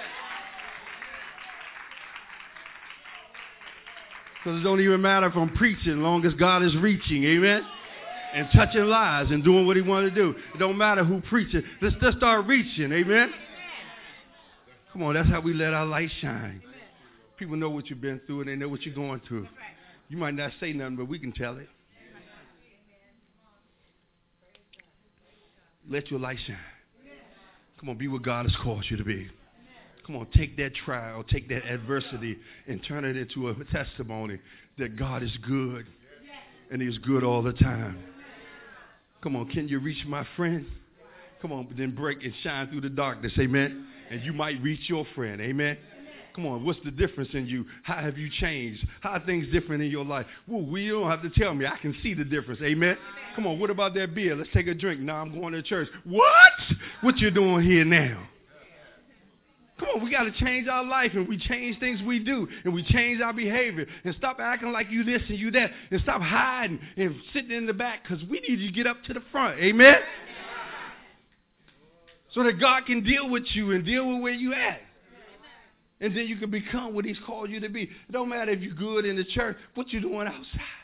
Because it don't even matter if I'm preaching as long as God is reaching, amen, and touching lives and doing what he wanted to do. It don't matter who preaching. Let's just start reaching, amen. Come on, that's how we let our light shine. People know what you've been through and they know what you're going through. You might not say nothing, but we can tell it. Let your light shine. Come on, be what God has called you to be. Come on, take that trial, take that adversity, and turn it into a testimony that God is good, and he's good all the time. Come on, can you reach my friend? Come on, then break and shine through the darkness, amen? And you might reach your friend, amen? Come on, what's the difference in you? How have you changed? How are things different in your life? Well, we don't have to tell me. I can see the difference, amen? Come on, what about that beer? Let's take a drink. Now I'm going to church. What? What you doing here now? Come on, we got to change our life, and we change things we do, and we change our behavior, and stop acting like you this and you that, and stop hiding and sitting in the back, because we need you to get up to the front, amen? So that God can deal with you and deal with where you at. And then you can become what he's called you to be. It don't matter if you're good in the church, what you doing outside.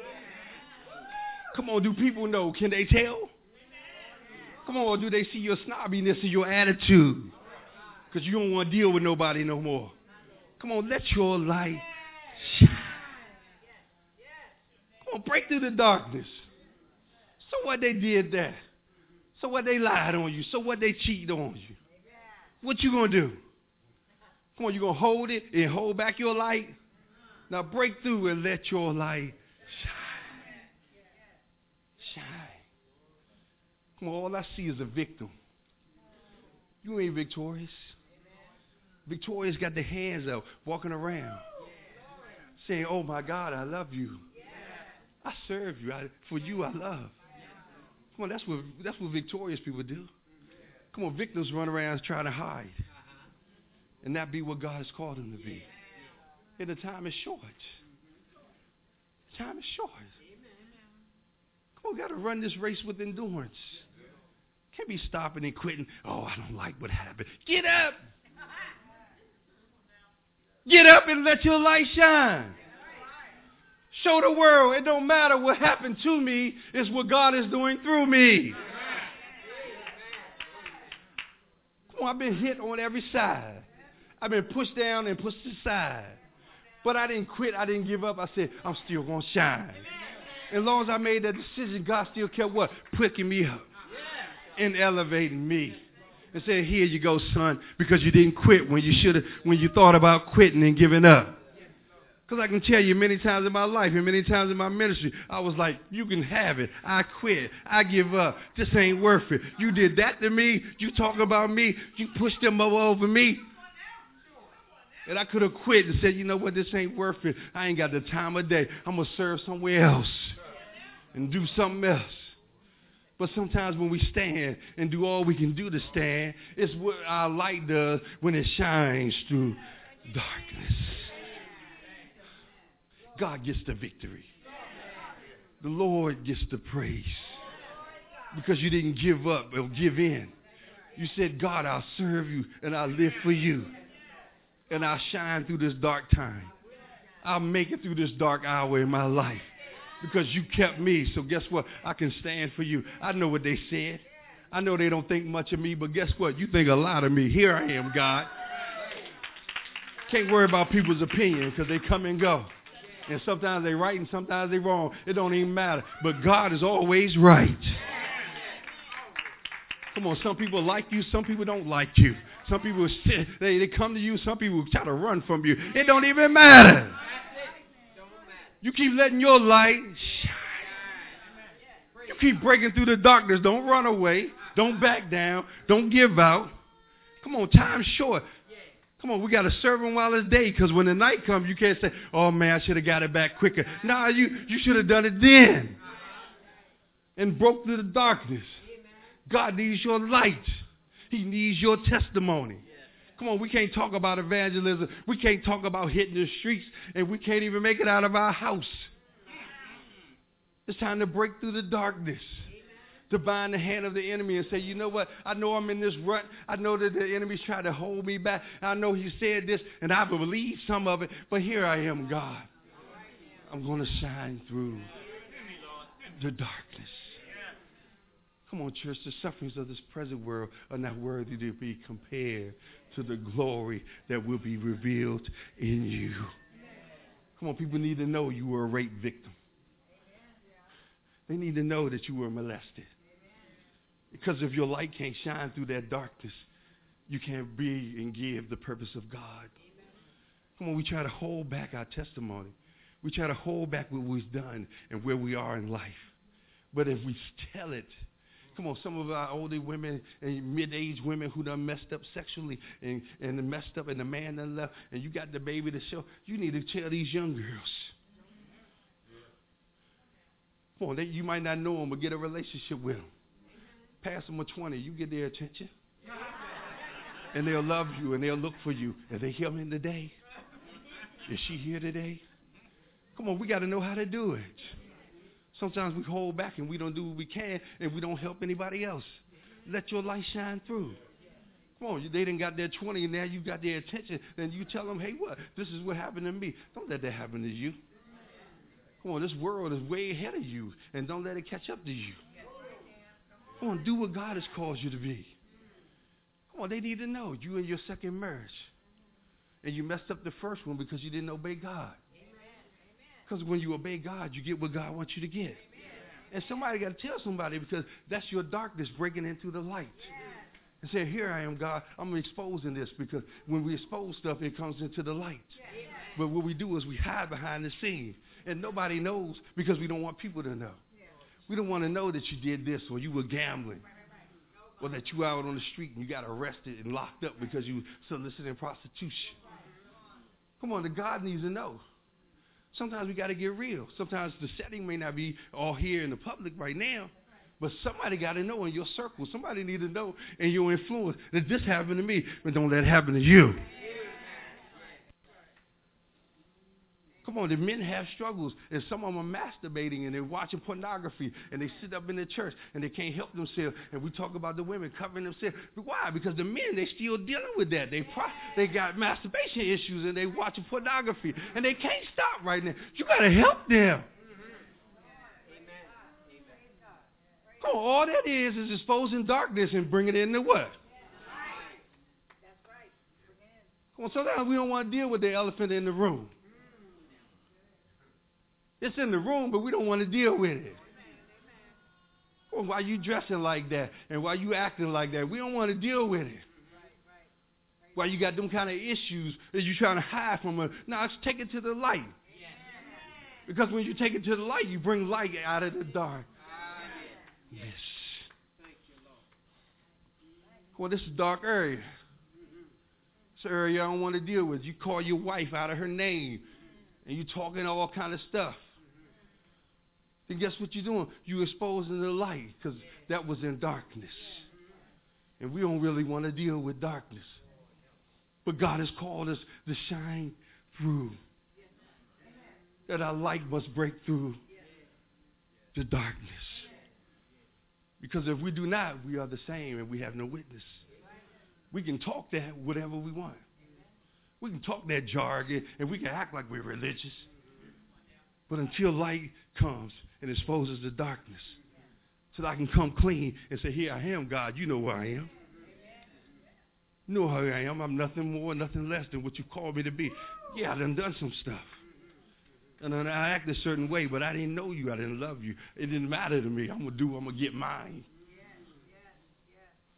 Come on, do people know? Can they tell? Come on, do they see your snobbiness and your attitude? Because you don't want to deal with nobody no more. Come on, let your light shine. Come on, break through the darkness. So what they did that? So what they lied on you? So what they cheated on you? What you going to do? Come on, you going to hold it and hold back your light? Now break through and let your light shine. Shine. Come on, all I see is a victim. You ain't victorious. Victorious got their hands up, walking around, saying, oh, my God, I love you. I serve you. I, for you, I love. Come on, that's what, that's what victorious people do. Come on, victims run around trying to hide and not be what God has called them to be. And the time is short. The time is short. Come on, we got to run this race with endurance. Can't be stopping and quitting. Oh, I don't like what happened. Get up. Get up and let your light shine. Show the world it don't matter what happened to me. It's what God is doing through me. Come on, I've been hit on every side. I've been pushed down and pushed aside. But I didn't quit. I didn't give up. I said, I'm still going to shine. As long as I made that decision, God still kept what? Picking me up and elevating me. And said, here you go, son, because you didn't quit when you should have, when you thought about quitting and giving up. Because I can tell you many times in my life and many times in my ministry, I was like, you can have it. I quit. I give up. This ain't worth it. You did that to me. You talk about me. You pushed them over me. And I could have quit and said, you know what, this ain't worth it. I ain't got the time of day. I'm going to serve somewhere else and do something else. But sometimes when we stand and do all we can do to stand, it's what our light does when it shines through darkness. God gets the victory. The Lord gets the praise. Because you didn't give up or give in. You said, God, I'll serve you and I'll live for you. And I'll shine through this dark time. I'll make it through this dark hour in my life. Because you kept me. So guess what? I can stand for you. I know what they said. I know they don't think much of me. But guess what? You think a lot of me. Here I am, God. Can't worry about people's opinion because they come and go. And sometimes they right and sometimes they wrong. It don't even matter. But God is always right. Come on, some people like you, some people don't like you. Some people, they, they come to you, some people try to run from you. It don't even matter. You keep letting your light shine. You keep breaking through the darkness. Don't run away. Don't back down. Don't give out. Come on, time's short. Come on, we got to serve him while it's day, because when the night comes, you can't say, oh, man, I should have got it back quicker. Nah, you, you should have done it then and broke through the darkness. God needs your light. He needs your testimony. Come on, we can't talk about evangelism. We can't talk about hitting the streets, and we can't even make it out of our house. It's time to break through the darkness, to bind the hand of the enemy and say, you know what? I know I'm in this rut. I know that the enemy's trying to hold me back. I know he said this, and I believe some of it, but here I am, God. I'm going to shine through the darkness. Come on, church, the sufferings of this present world are not worthy to be compared to the glory that will be revealed in you. Come on, people need to know you were a rape victim. They need to know that you were molested. Because if your light can't shine through that darkness, you can't be and give the purpose of God. Come on, we try to hold back our testimony. We try to hold back what we've done and where we are in life. But if we tell it, come on, some of our older women and mid-aged women who done messed up sexually and, and messed up and the man done left and you got the baby to show, you need to tell these young girls. Come on, they, you might not know them, but get a relationship with them. Pass them a twenty, you get their attention. And they'll love you and they'll look for you. Are they here today? Is she here today? Come on, we got to know how to do it. Sometimes we hold back and we don't do what we can and we don't help anybody else. Let your light shine through. Come on, they didn't got their twenty and now you got their attention. Then you tell them, hey, what? This is what happened to me. Don't let that happen to you. Come on, this world is way ahead of you, and don't let it catch up to you. Come on, do what God has called you to be. Come on, they need to know you in your second marriage. And you messed up the first one because you didn't obey God. Because when you obey God, you get what God wants you to get. And somebody got to tell somebody, because that's your darkness breaking into the light. And say, here I am, God. I'm exposing this, because when we expose stuff, it comes into the light. But what we do is we hide behind the scene. And nobody knows because we don't want people to know. We don't want to know that you did this, or you were gambling, or that you were out on the street and you got arrested and locked up because you solicited prostitution. Come on, the God needs to know. Sometimes we got to get real. Sometimes the setting may not be all here in the public right now, but somebody got to know in your circle. Somebody need to know in your influence that this happened to me, but don't let it happen to you. Come on, the men have struggles, and some of them are masturbating, and they're watching pornography, and they sit up in the church, and they can't help themselves. And we talk about the women covering themselves. Why? Because the men, they still dealing with that. They pro- they got masturbation issues, and they watching pornography, and they can't stop right now. You got to help them. Come on, all that is is exposing darkness and bringing it into what? Come on, sometimes we don't want to deal with the elephant in the room. It's in the room, but we don't want to deal with it. Well, why you dressing like that and why you acting like that? We don't want to deal with it. Why you got them kind of issues that you trying to hide from us? No, let's take it to the light. Because when you take it to the light, you bring light out of the dark. Yes. Well, this is a dark area. It's an area I don't want to deal with. You call your wife out of her name, and you talking all kind of stuff. Then guess what you're doing? You're exposing the light, because that was in darkness. And we don't really want to deal with darkness. But God has called us to shine through. That our light must break through the darkness. Because if we do not, we are the same and we have no witness. We can talk that whatever we want. We can talk that jargon and we can act like we're religious. But until light comes and exposes the darkness, so that I can come clean and say, here I am, God, you know who I am. You know who I am. I'm nothing more, nothing less than what you called me to be. Yeah, I done done some stuff. And then I act a certain way, but I didn't know you. I didn't love you. It didn't matter to me. I'm going to do, I'm going to get mine.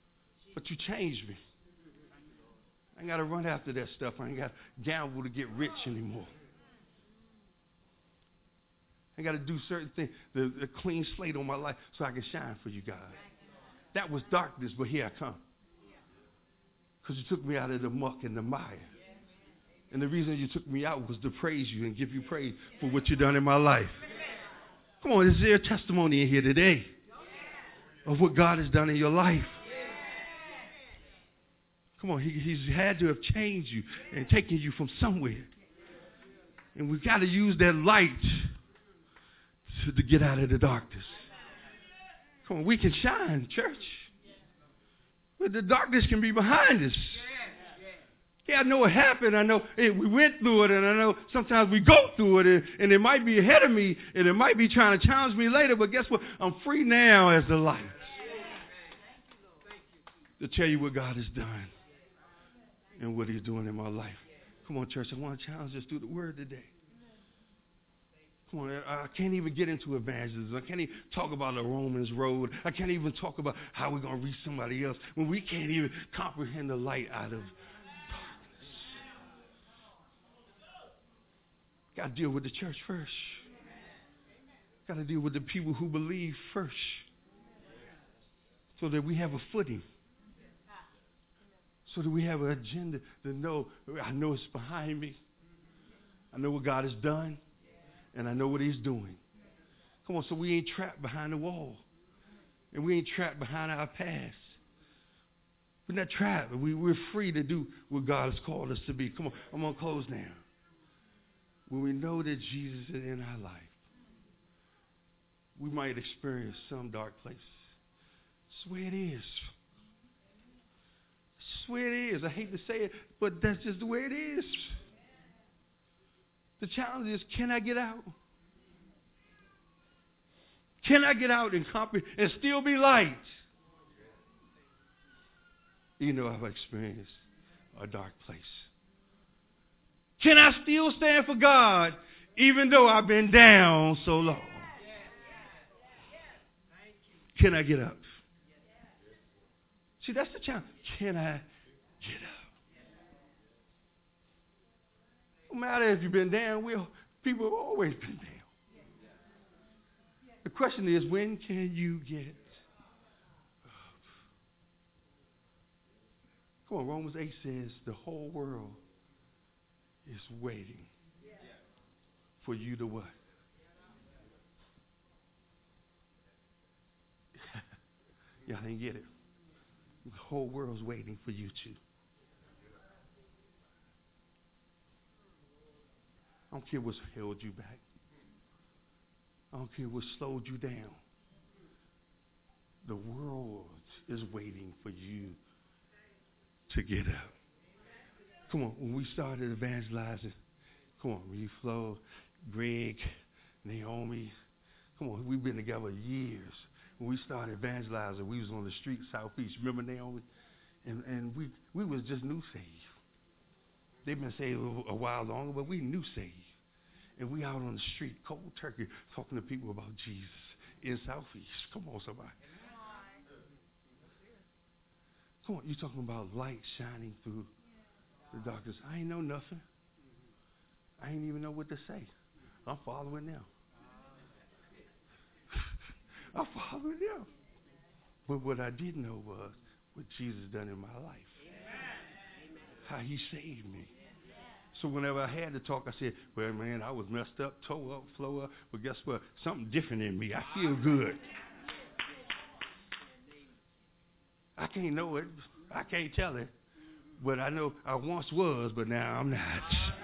But you changed me. I ain't got to run after that stuff. I ain't got to gamble to get rich anymore. I got to do certain things, the, the clean slate on my life so I can shine for you guys. That was darkness, but here I come. Because you took me out of the muck and the mire. And the reason you took me out was to praise you and give you praise for what you've done in my life. Come on, is there a testimony in here today of what God has done in your life? Come on, he, he's had to have changed you and taken you from somewhere. And we've got to use that light to, to get out of the darkness. Come on, we can shine, church. But the darkness can be behind us. Yeah, I know what happened. I know hey, we went through it, and I know sometimes we go through it, and, and it might be ahead of me, and it might be trying to challenge me later, but guess what? I'm free now as the light to tell you what God has done and what he's doing in my life. Come on, church, I want to challenge us through the word today. Come on, I can't even get into evangelism. I can't even talk about the Romans road. I can't even talk about how we're going to reach somebody else when we can't even comprehend the light out of darkness. Got to deal with the church first. Got to deal with the people who believe first so that we have a footing. So that we have an agenda to know, I know it's behind me. I know what God has done. And I know what he's doing. Come on, so we ain't trapped behind the wall. And we ain't trapped behind our past. We're not trapped. We, we're free to do what God has called us to be. Come on, I'm going to close now. When we know that Jesus is in our life, we might experience some dark places. That's the way it is. That's the way it is. I hate to say it, but that's just the way it is. The challenge is, can I get out? Can I get out and comprehend and still be light? You know, I've experienced a dark place. Can I still stand for God even though I've been down so long? Can I get up? See, that's the challenge. Can I get up? No matter if you've been down, we'll, people have always been down. The question is, when can you get up? Come on, Romans eight says the whole world is waiting for you to what? Y'all didn't get it. The whole world's waiting for you to. I don't care what's held you back. I don't care what slowed you down. The world is waiting for you to get up. Come on, when we started evangelizing, come on, Reflow, Greg, Naomi, come on, we've been together years. When we started evangelizing, we was on the street southeast. Remember Naomi? And and we we was just new saved. They've been saved a while longer, but we knew saved. And we out on the street, cold turkey, talking to people about Jesus in Southeast. Come on, somebody. Come on, you talking about light shining through the darkness. I ain't know nothing. I ain't even know what to say. I'm following them. I'm following them. But what I did know was what Jesus done in my life. How he saved me. So whenever I had to talk, I said, well, man, I was messed up, toe up, flow up. But guess what? Something different in me. I feel good. I can't know it. I can't tell it. But I know I once was, but now I'm not.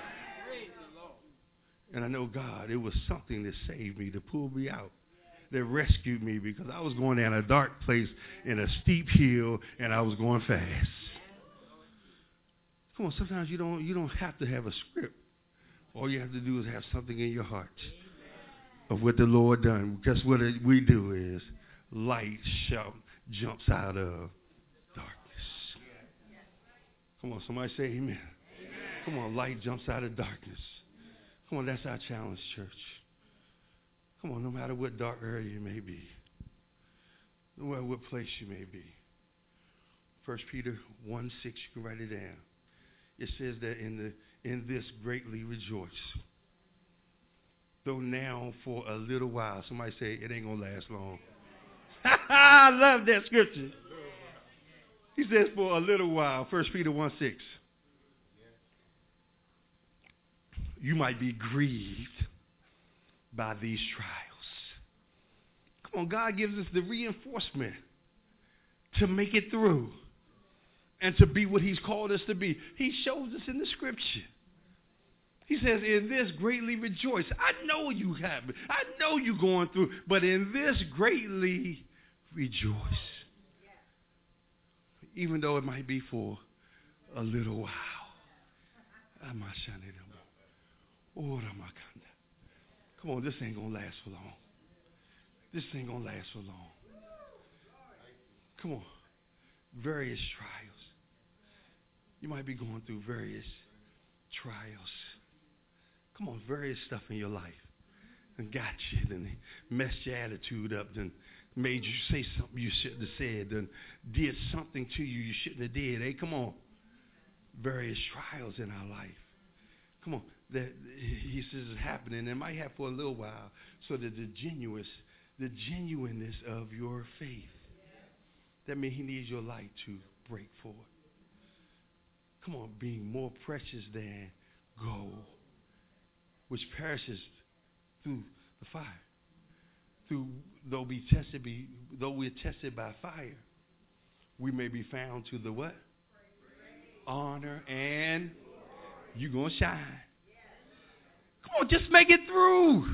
And I know God, it was something that saved me, to pull me out, that rescued me, because I was going down a dark place in a steep hill, and I was going fast. Come on, sometimes you don't you don't have to have a script. All you have to do is have something in your heart of what the Lord done. Guess what we do is light shout, jumps out of darkness. Come on, somebody say amen. Amen. Come on, light jumps out of darkness. Come on, that's our challenge, church. Come on, no matter what dark area you may be, no matter what place you may be, First Peter one six, you can write it down. It says that in the in this greatly rejoice. Though now for a little while. Somebody say it ain't going to last long. I love that scripture. He says for a little while. First Peter one six. You might be grieved by these trials. Come on, God gives us the reinforcement to make it through and to be what he's called us to be. He shows us in the scripture. He says, in this greatly rejoice. I know you have it. I know you're going through, but in this greatly rejoice. Even though it might be for a little while. Come on, this ain't going to last for long. This ain't going to last for long. Come on. Various trials. You might be going through various trials. Come on, various stuff in your life. And got you, and messed your attitude up, and made you say something you shouldn't have said, and did something to you you shouldn't have did. Hey, come on. Various trials in our life. Come on. That he says is happening. It might have for a little while, so that the genuine, the genuineness of your faith. That means he needs your light to break forth. Come on, being more precious than gold, which perishes through the fire. Through though we tested, be though we're tested by fire, we may be found to the what? Honor and you're gonna shine. Come on, just make it through.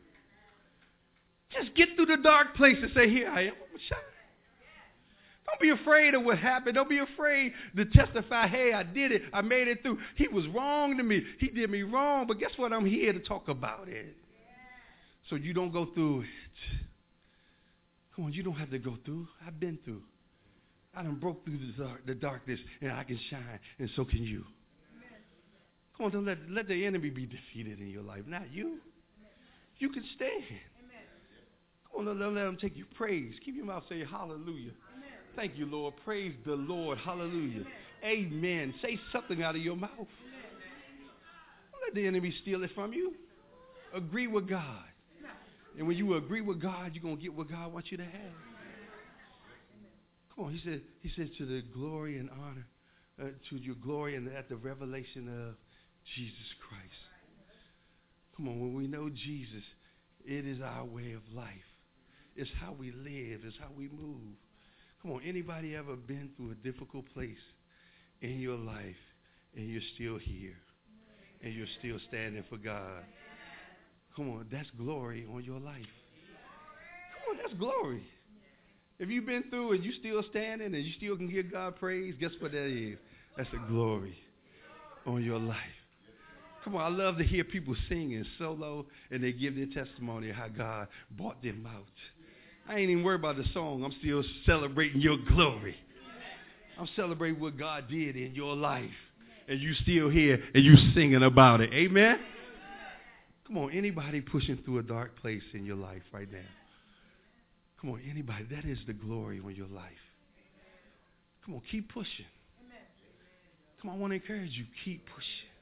Just get through the dark place and say, here I am, I'm gonna shine. Don't be afraid of what happened. Don't be afraid to testify, hey, I did it. I made it through. He was wrong to me. He did me wrong. But guess what? I'm here to talk about it. So you don't go through it. Come on, you don't have to go through. I've been through. I done broke through the, dark, the darkness, and I can shine, and so can you. Come on, don't let, let the enemy be defeated in your life. Not you. You can stand. Come on, don't let him take you praise. Keep your mouth saying hallelujah. Thank you, Lord. Praise the Lord. Hallelujah. Amen. Amen. Say something out of your mouth. Don't let the enemy steal it from you. Agree with God. And when you agree with God, you're going to get what God wants you to have. Come on. He said, he said to the glory and honor, uh, to your glory and at the revelation of Jesus Christ. Come on. When we know Jesus, it is our way of life. It's how we live. It's how we move. Come on, anybody ever been through a difficult place in your life and you're still here and you're still standing for God? Come on, that's glory on your life. Come on, that's glory. If you've been through and you still standing and you still can give God praise, guess what that is? That's a glory on your life. Come on, I love to hear people singing solo and they give their testimony of how God brought them out. I ain't even worried about the song. I'm still celebrating your glory. I'm celebrating what God did in your life. And you still here and you singing about it. Amen? Come on, anybody pushing through a dark place in your life right now? Come on, anybody. That is the glory on your life. Come on, keep pushing. Come on, I want to encourage you. Keep pushing.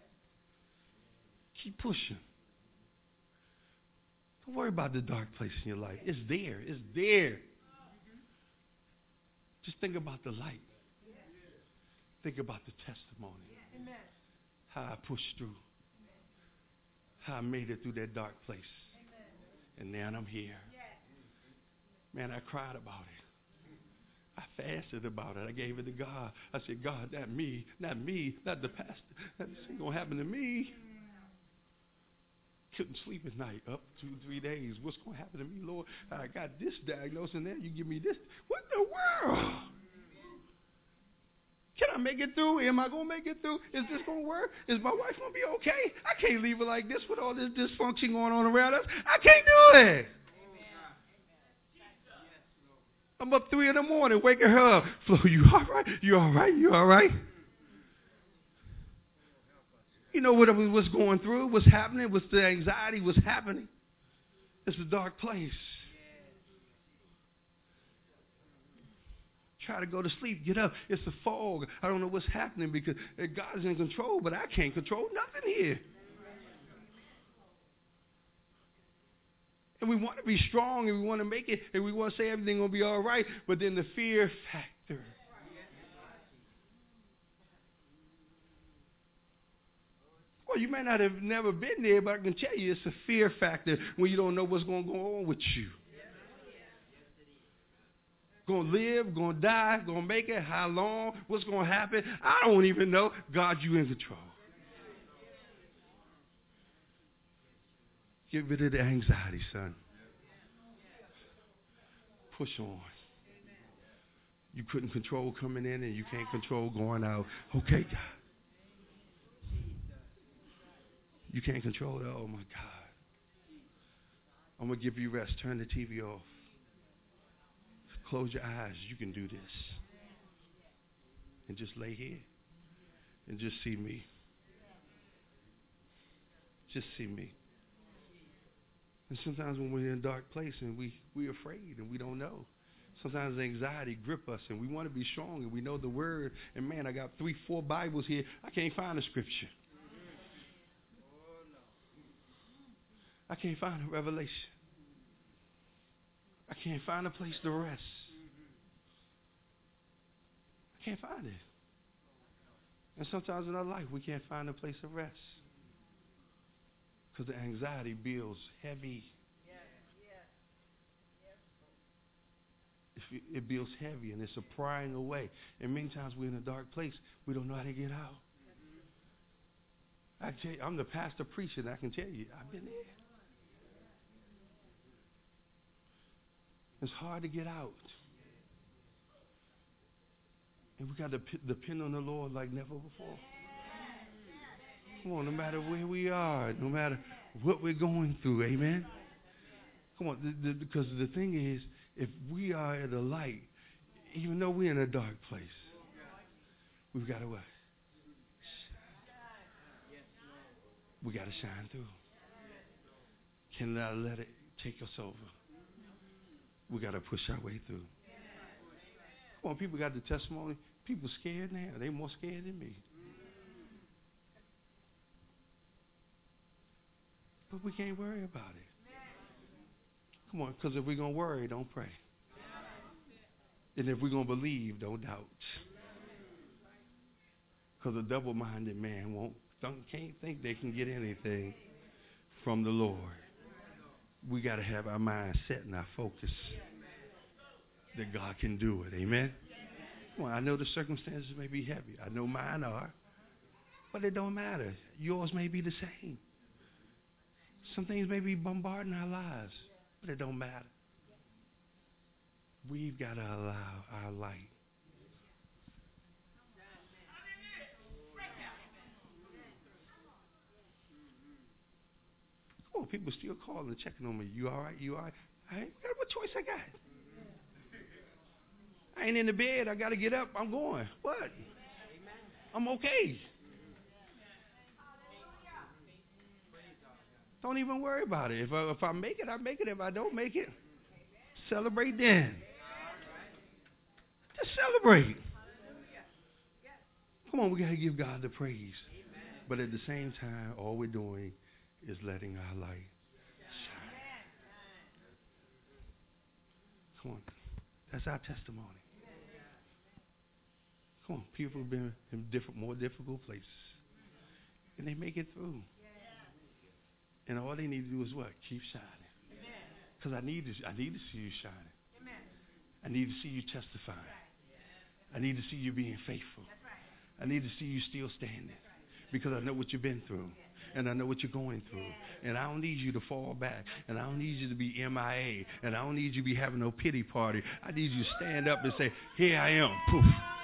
Keep pushing. Don't worry about the dark place in your life. It's there. It's there. Just think about the light. Think about the testimony. How I pushed through. How I made it through that dark place. And now I'm here. Man, I cried about it. I fasted about it. I gave it to God. I said, God, not me. Not me. Not the pastor. This ain't going to happen to me. Couldn't sleep at night, up two, three days. What's going to happen to me, Lord? I got this diagnosis, and then you give me this. What in the world? Can I make it through? Am I going to make it through? Is this going to work? Is my wife going to be okay? I can't leave her like this with all this dysfunction going on around us. I can't do it. I'm up three in the morning, waking her up. Flo, you all right? You all right? You all right? You know what was going through, what's happening, what's the anxiety, what's happening. It's a dark place. try to go to sleep, get up. It's a fog. I don't know what's happening because God's in control, but I can't control nothing here. And we want to be strong, and we want to make it, and we want to say everything's going to be all right, but then the fear factor. Well, you may not have never been there, but I can tell you it's a fear factor when you don't know what's going to go on with you. Going to live, going to die, going to make it, how long, what's going to happen. I don't even know. God, you in control. Get rid of the anxiety, son. Push on. You couldn't control coming in and you can't control going out. Okay, God. You can't control it. Oh, my God. I'm going to give you rest. Turn the T V off. Close your eyes. You can do this. And just lay here. And just see me. Just see me. And sometimes when we're in a dark place and we, we're afraid and we don't know. Sometimes anxiety grip us and we want to be strong and we know the word. And man, I got three, four Bibles here. I can't find a scripture. I can't find a revelation. I can't find a place to rest. I can't find it. And sometimes in our life we can't find a place of rest. Because the anxiety builds heavy. If it builds heavy and it's a prying away. And many times we're in a dark place. We don't know how to get out. I tell you, I'm the pastor preacher, and I can tell you, I've been there. It's hard to get out. And we got to p- depend on the Lord like never before. Come on, no matter where we are, no matter what we're going through, amen? Come on, the, the, because the thing is, if we are at a light, even though we're in a dark place, we've got to what? We got to shine through. Cannot let it take us over. We got to push our way through. Come on, people got the testimony. People scared now. They more scared than me. But we can't worry about it. Come on, because if we're going to worry, don't pray. And if we're going to believe, don't doubt. Because a double-minded man won't, don't, can't think they can get anything from the Lord. We got to have our mind set and our focus that God can do it. Amen? Well, I know the circumstances may be heavy. I know mine are. But it don't matter. Yours may be the same. Some things may be bombarding our lives. But it don't matter. We've got to allow our light. Come on, people still calling and checking on me. You all right? You all right? I ain't got what choice I got. I ain't in the bed. I got to get up. I'm going. What? I'm okay. Don't even worry about it. If I, if I make it, I make it. If I don't make it, celebrate then. Just celebrate. Come on, we got to give God the praise. But at the same time, all we're doing is letting our light shine. Come on. That's our testimony. Come on. People have been in different, more difficult places. And they make it through. And all they need to do is what? Keep shining. Because I need to I need to see you shining. I need to see you testifying. I need to see you being faithful. I need to see you still standing. Because I know what you've been through. And I know what you're going through. And I don't need you to fall back. And I don't need you to be M I A. And I don't need you to be having no pity party. I need you to stand up and say, here I am. Poof.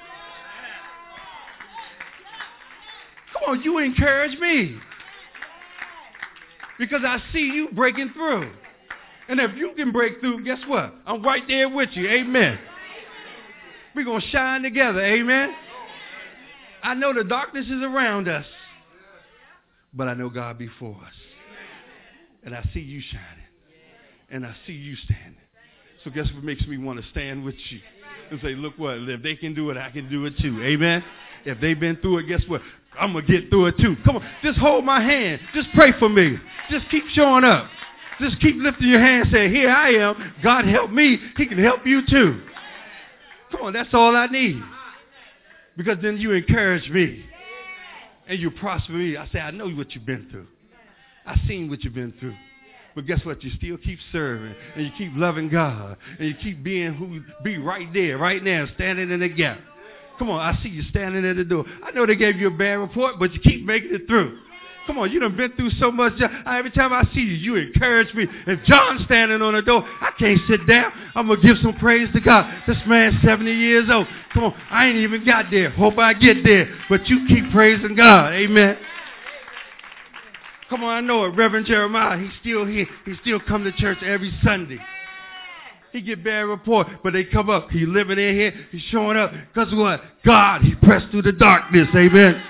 Come on, you encourage me. Because I see you breaking through. And if you can break through, guess what? I'm right there with you. Amen. We're going to shine together. Amen. I know the darkness is around us. But I know God before us. And I see you shining. And I see you standing. So guess what makes me want to stand with you? And say, look what, if they can do it, I can do it too. Amen? If they've been through it, guess what? I'm going to get through it too. Come on, just hold my hand. Just pray for me. Just keep showing up. Just keep lifting your hand saying, here I am. God help me. He can help you too. Come on, that's all I need. Because then you encourage me. And you prosper me. I say, I know what you've been through. I've seen what you've been through. But guess what? You still keep serving. And you keep loving God. And you keep being who you be right there, right now, standing in the gap. Come on, I see you standing at the door. I know they gave you a bad report, but you keep making it through. Come on, you done been through so much. Every time I see you, you encourage me. If John's standing on the door, I can't sit down. I'm going to give some praise to God. This man's seventy years old. Come on, I ain't even got there. Hope I get there. But you keep praising God. Amen. Come on, I know it. Reverend Jeremiah, he's still here. He still come to church every Sunday. He get bad report, but they come up. He living in here. He's showing up. Because what? God, he pressed through the darkness. Amen.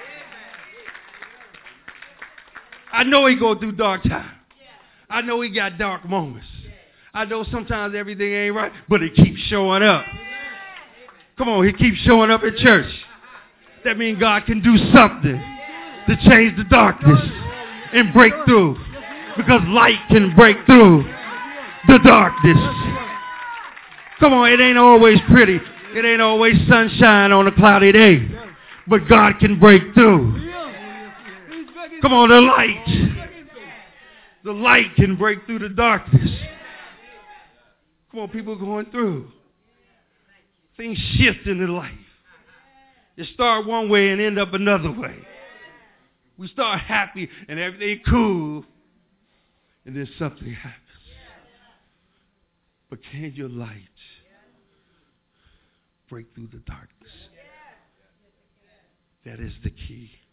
I know he go through dark time. I know he got dark moments. I know sometimes everything ain't right, but he keeps showing up. Come on, he keeps showing up at church. That means God can do something to change the darkness and break through. Because light can break through the darkness. Come on, it ain't always pretty. It ain't always sunshine on a cloudy day. But God can break through. Come on, the light. The light can break through the darkness. Come on, people going through. Things shift in their life. They start one way and end up another way. We start happy and everything cool. And then something happens. But can your light break through the darkness? That is the key.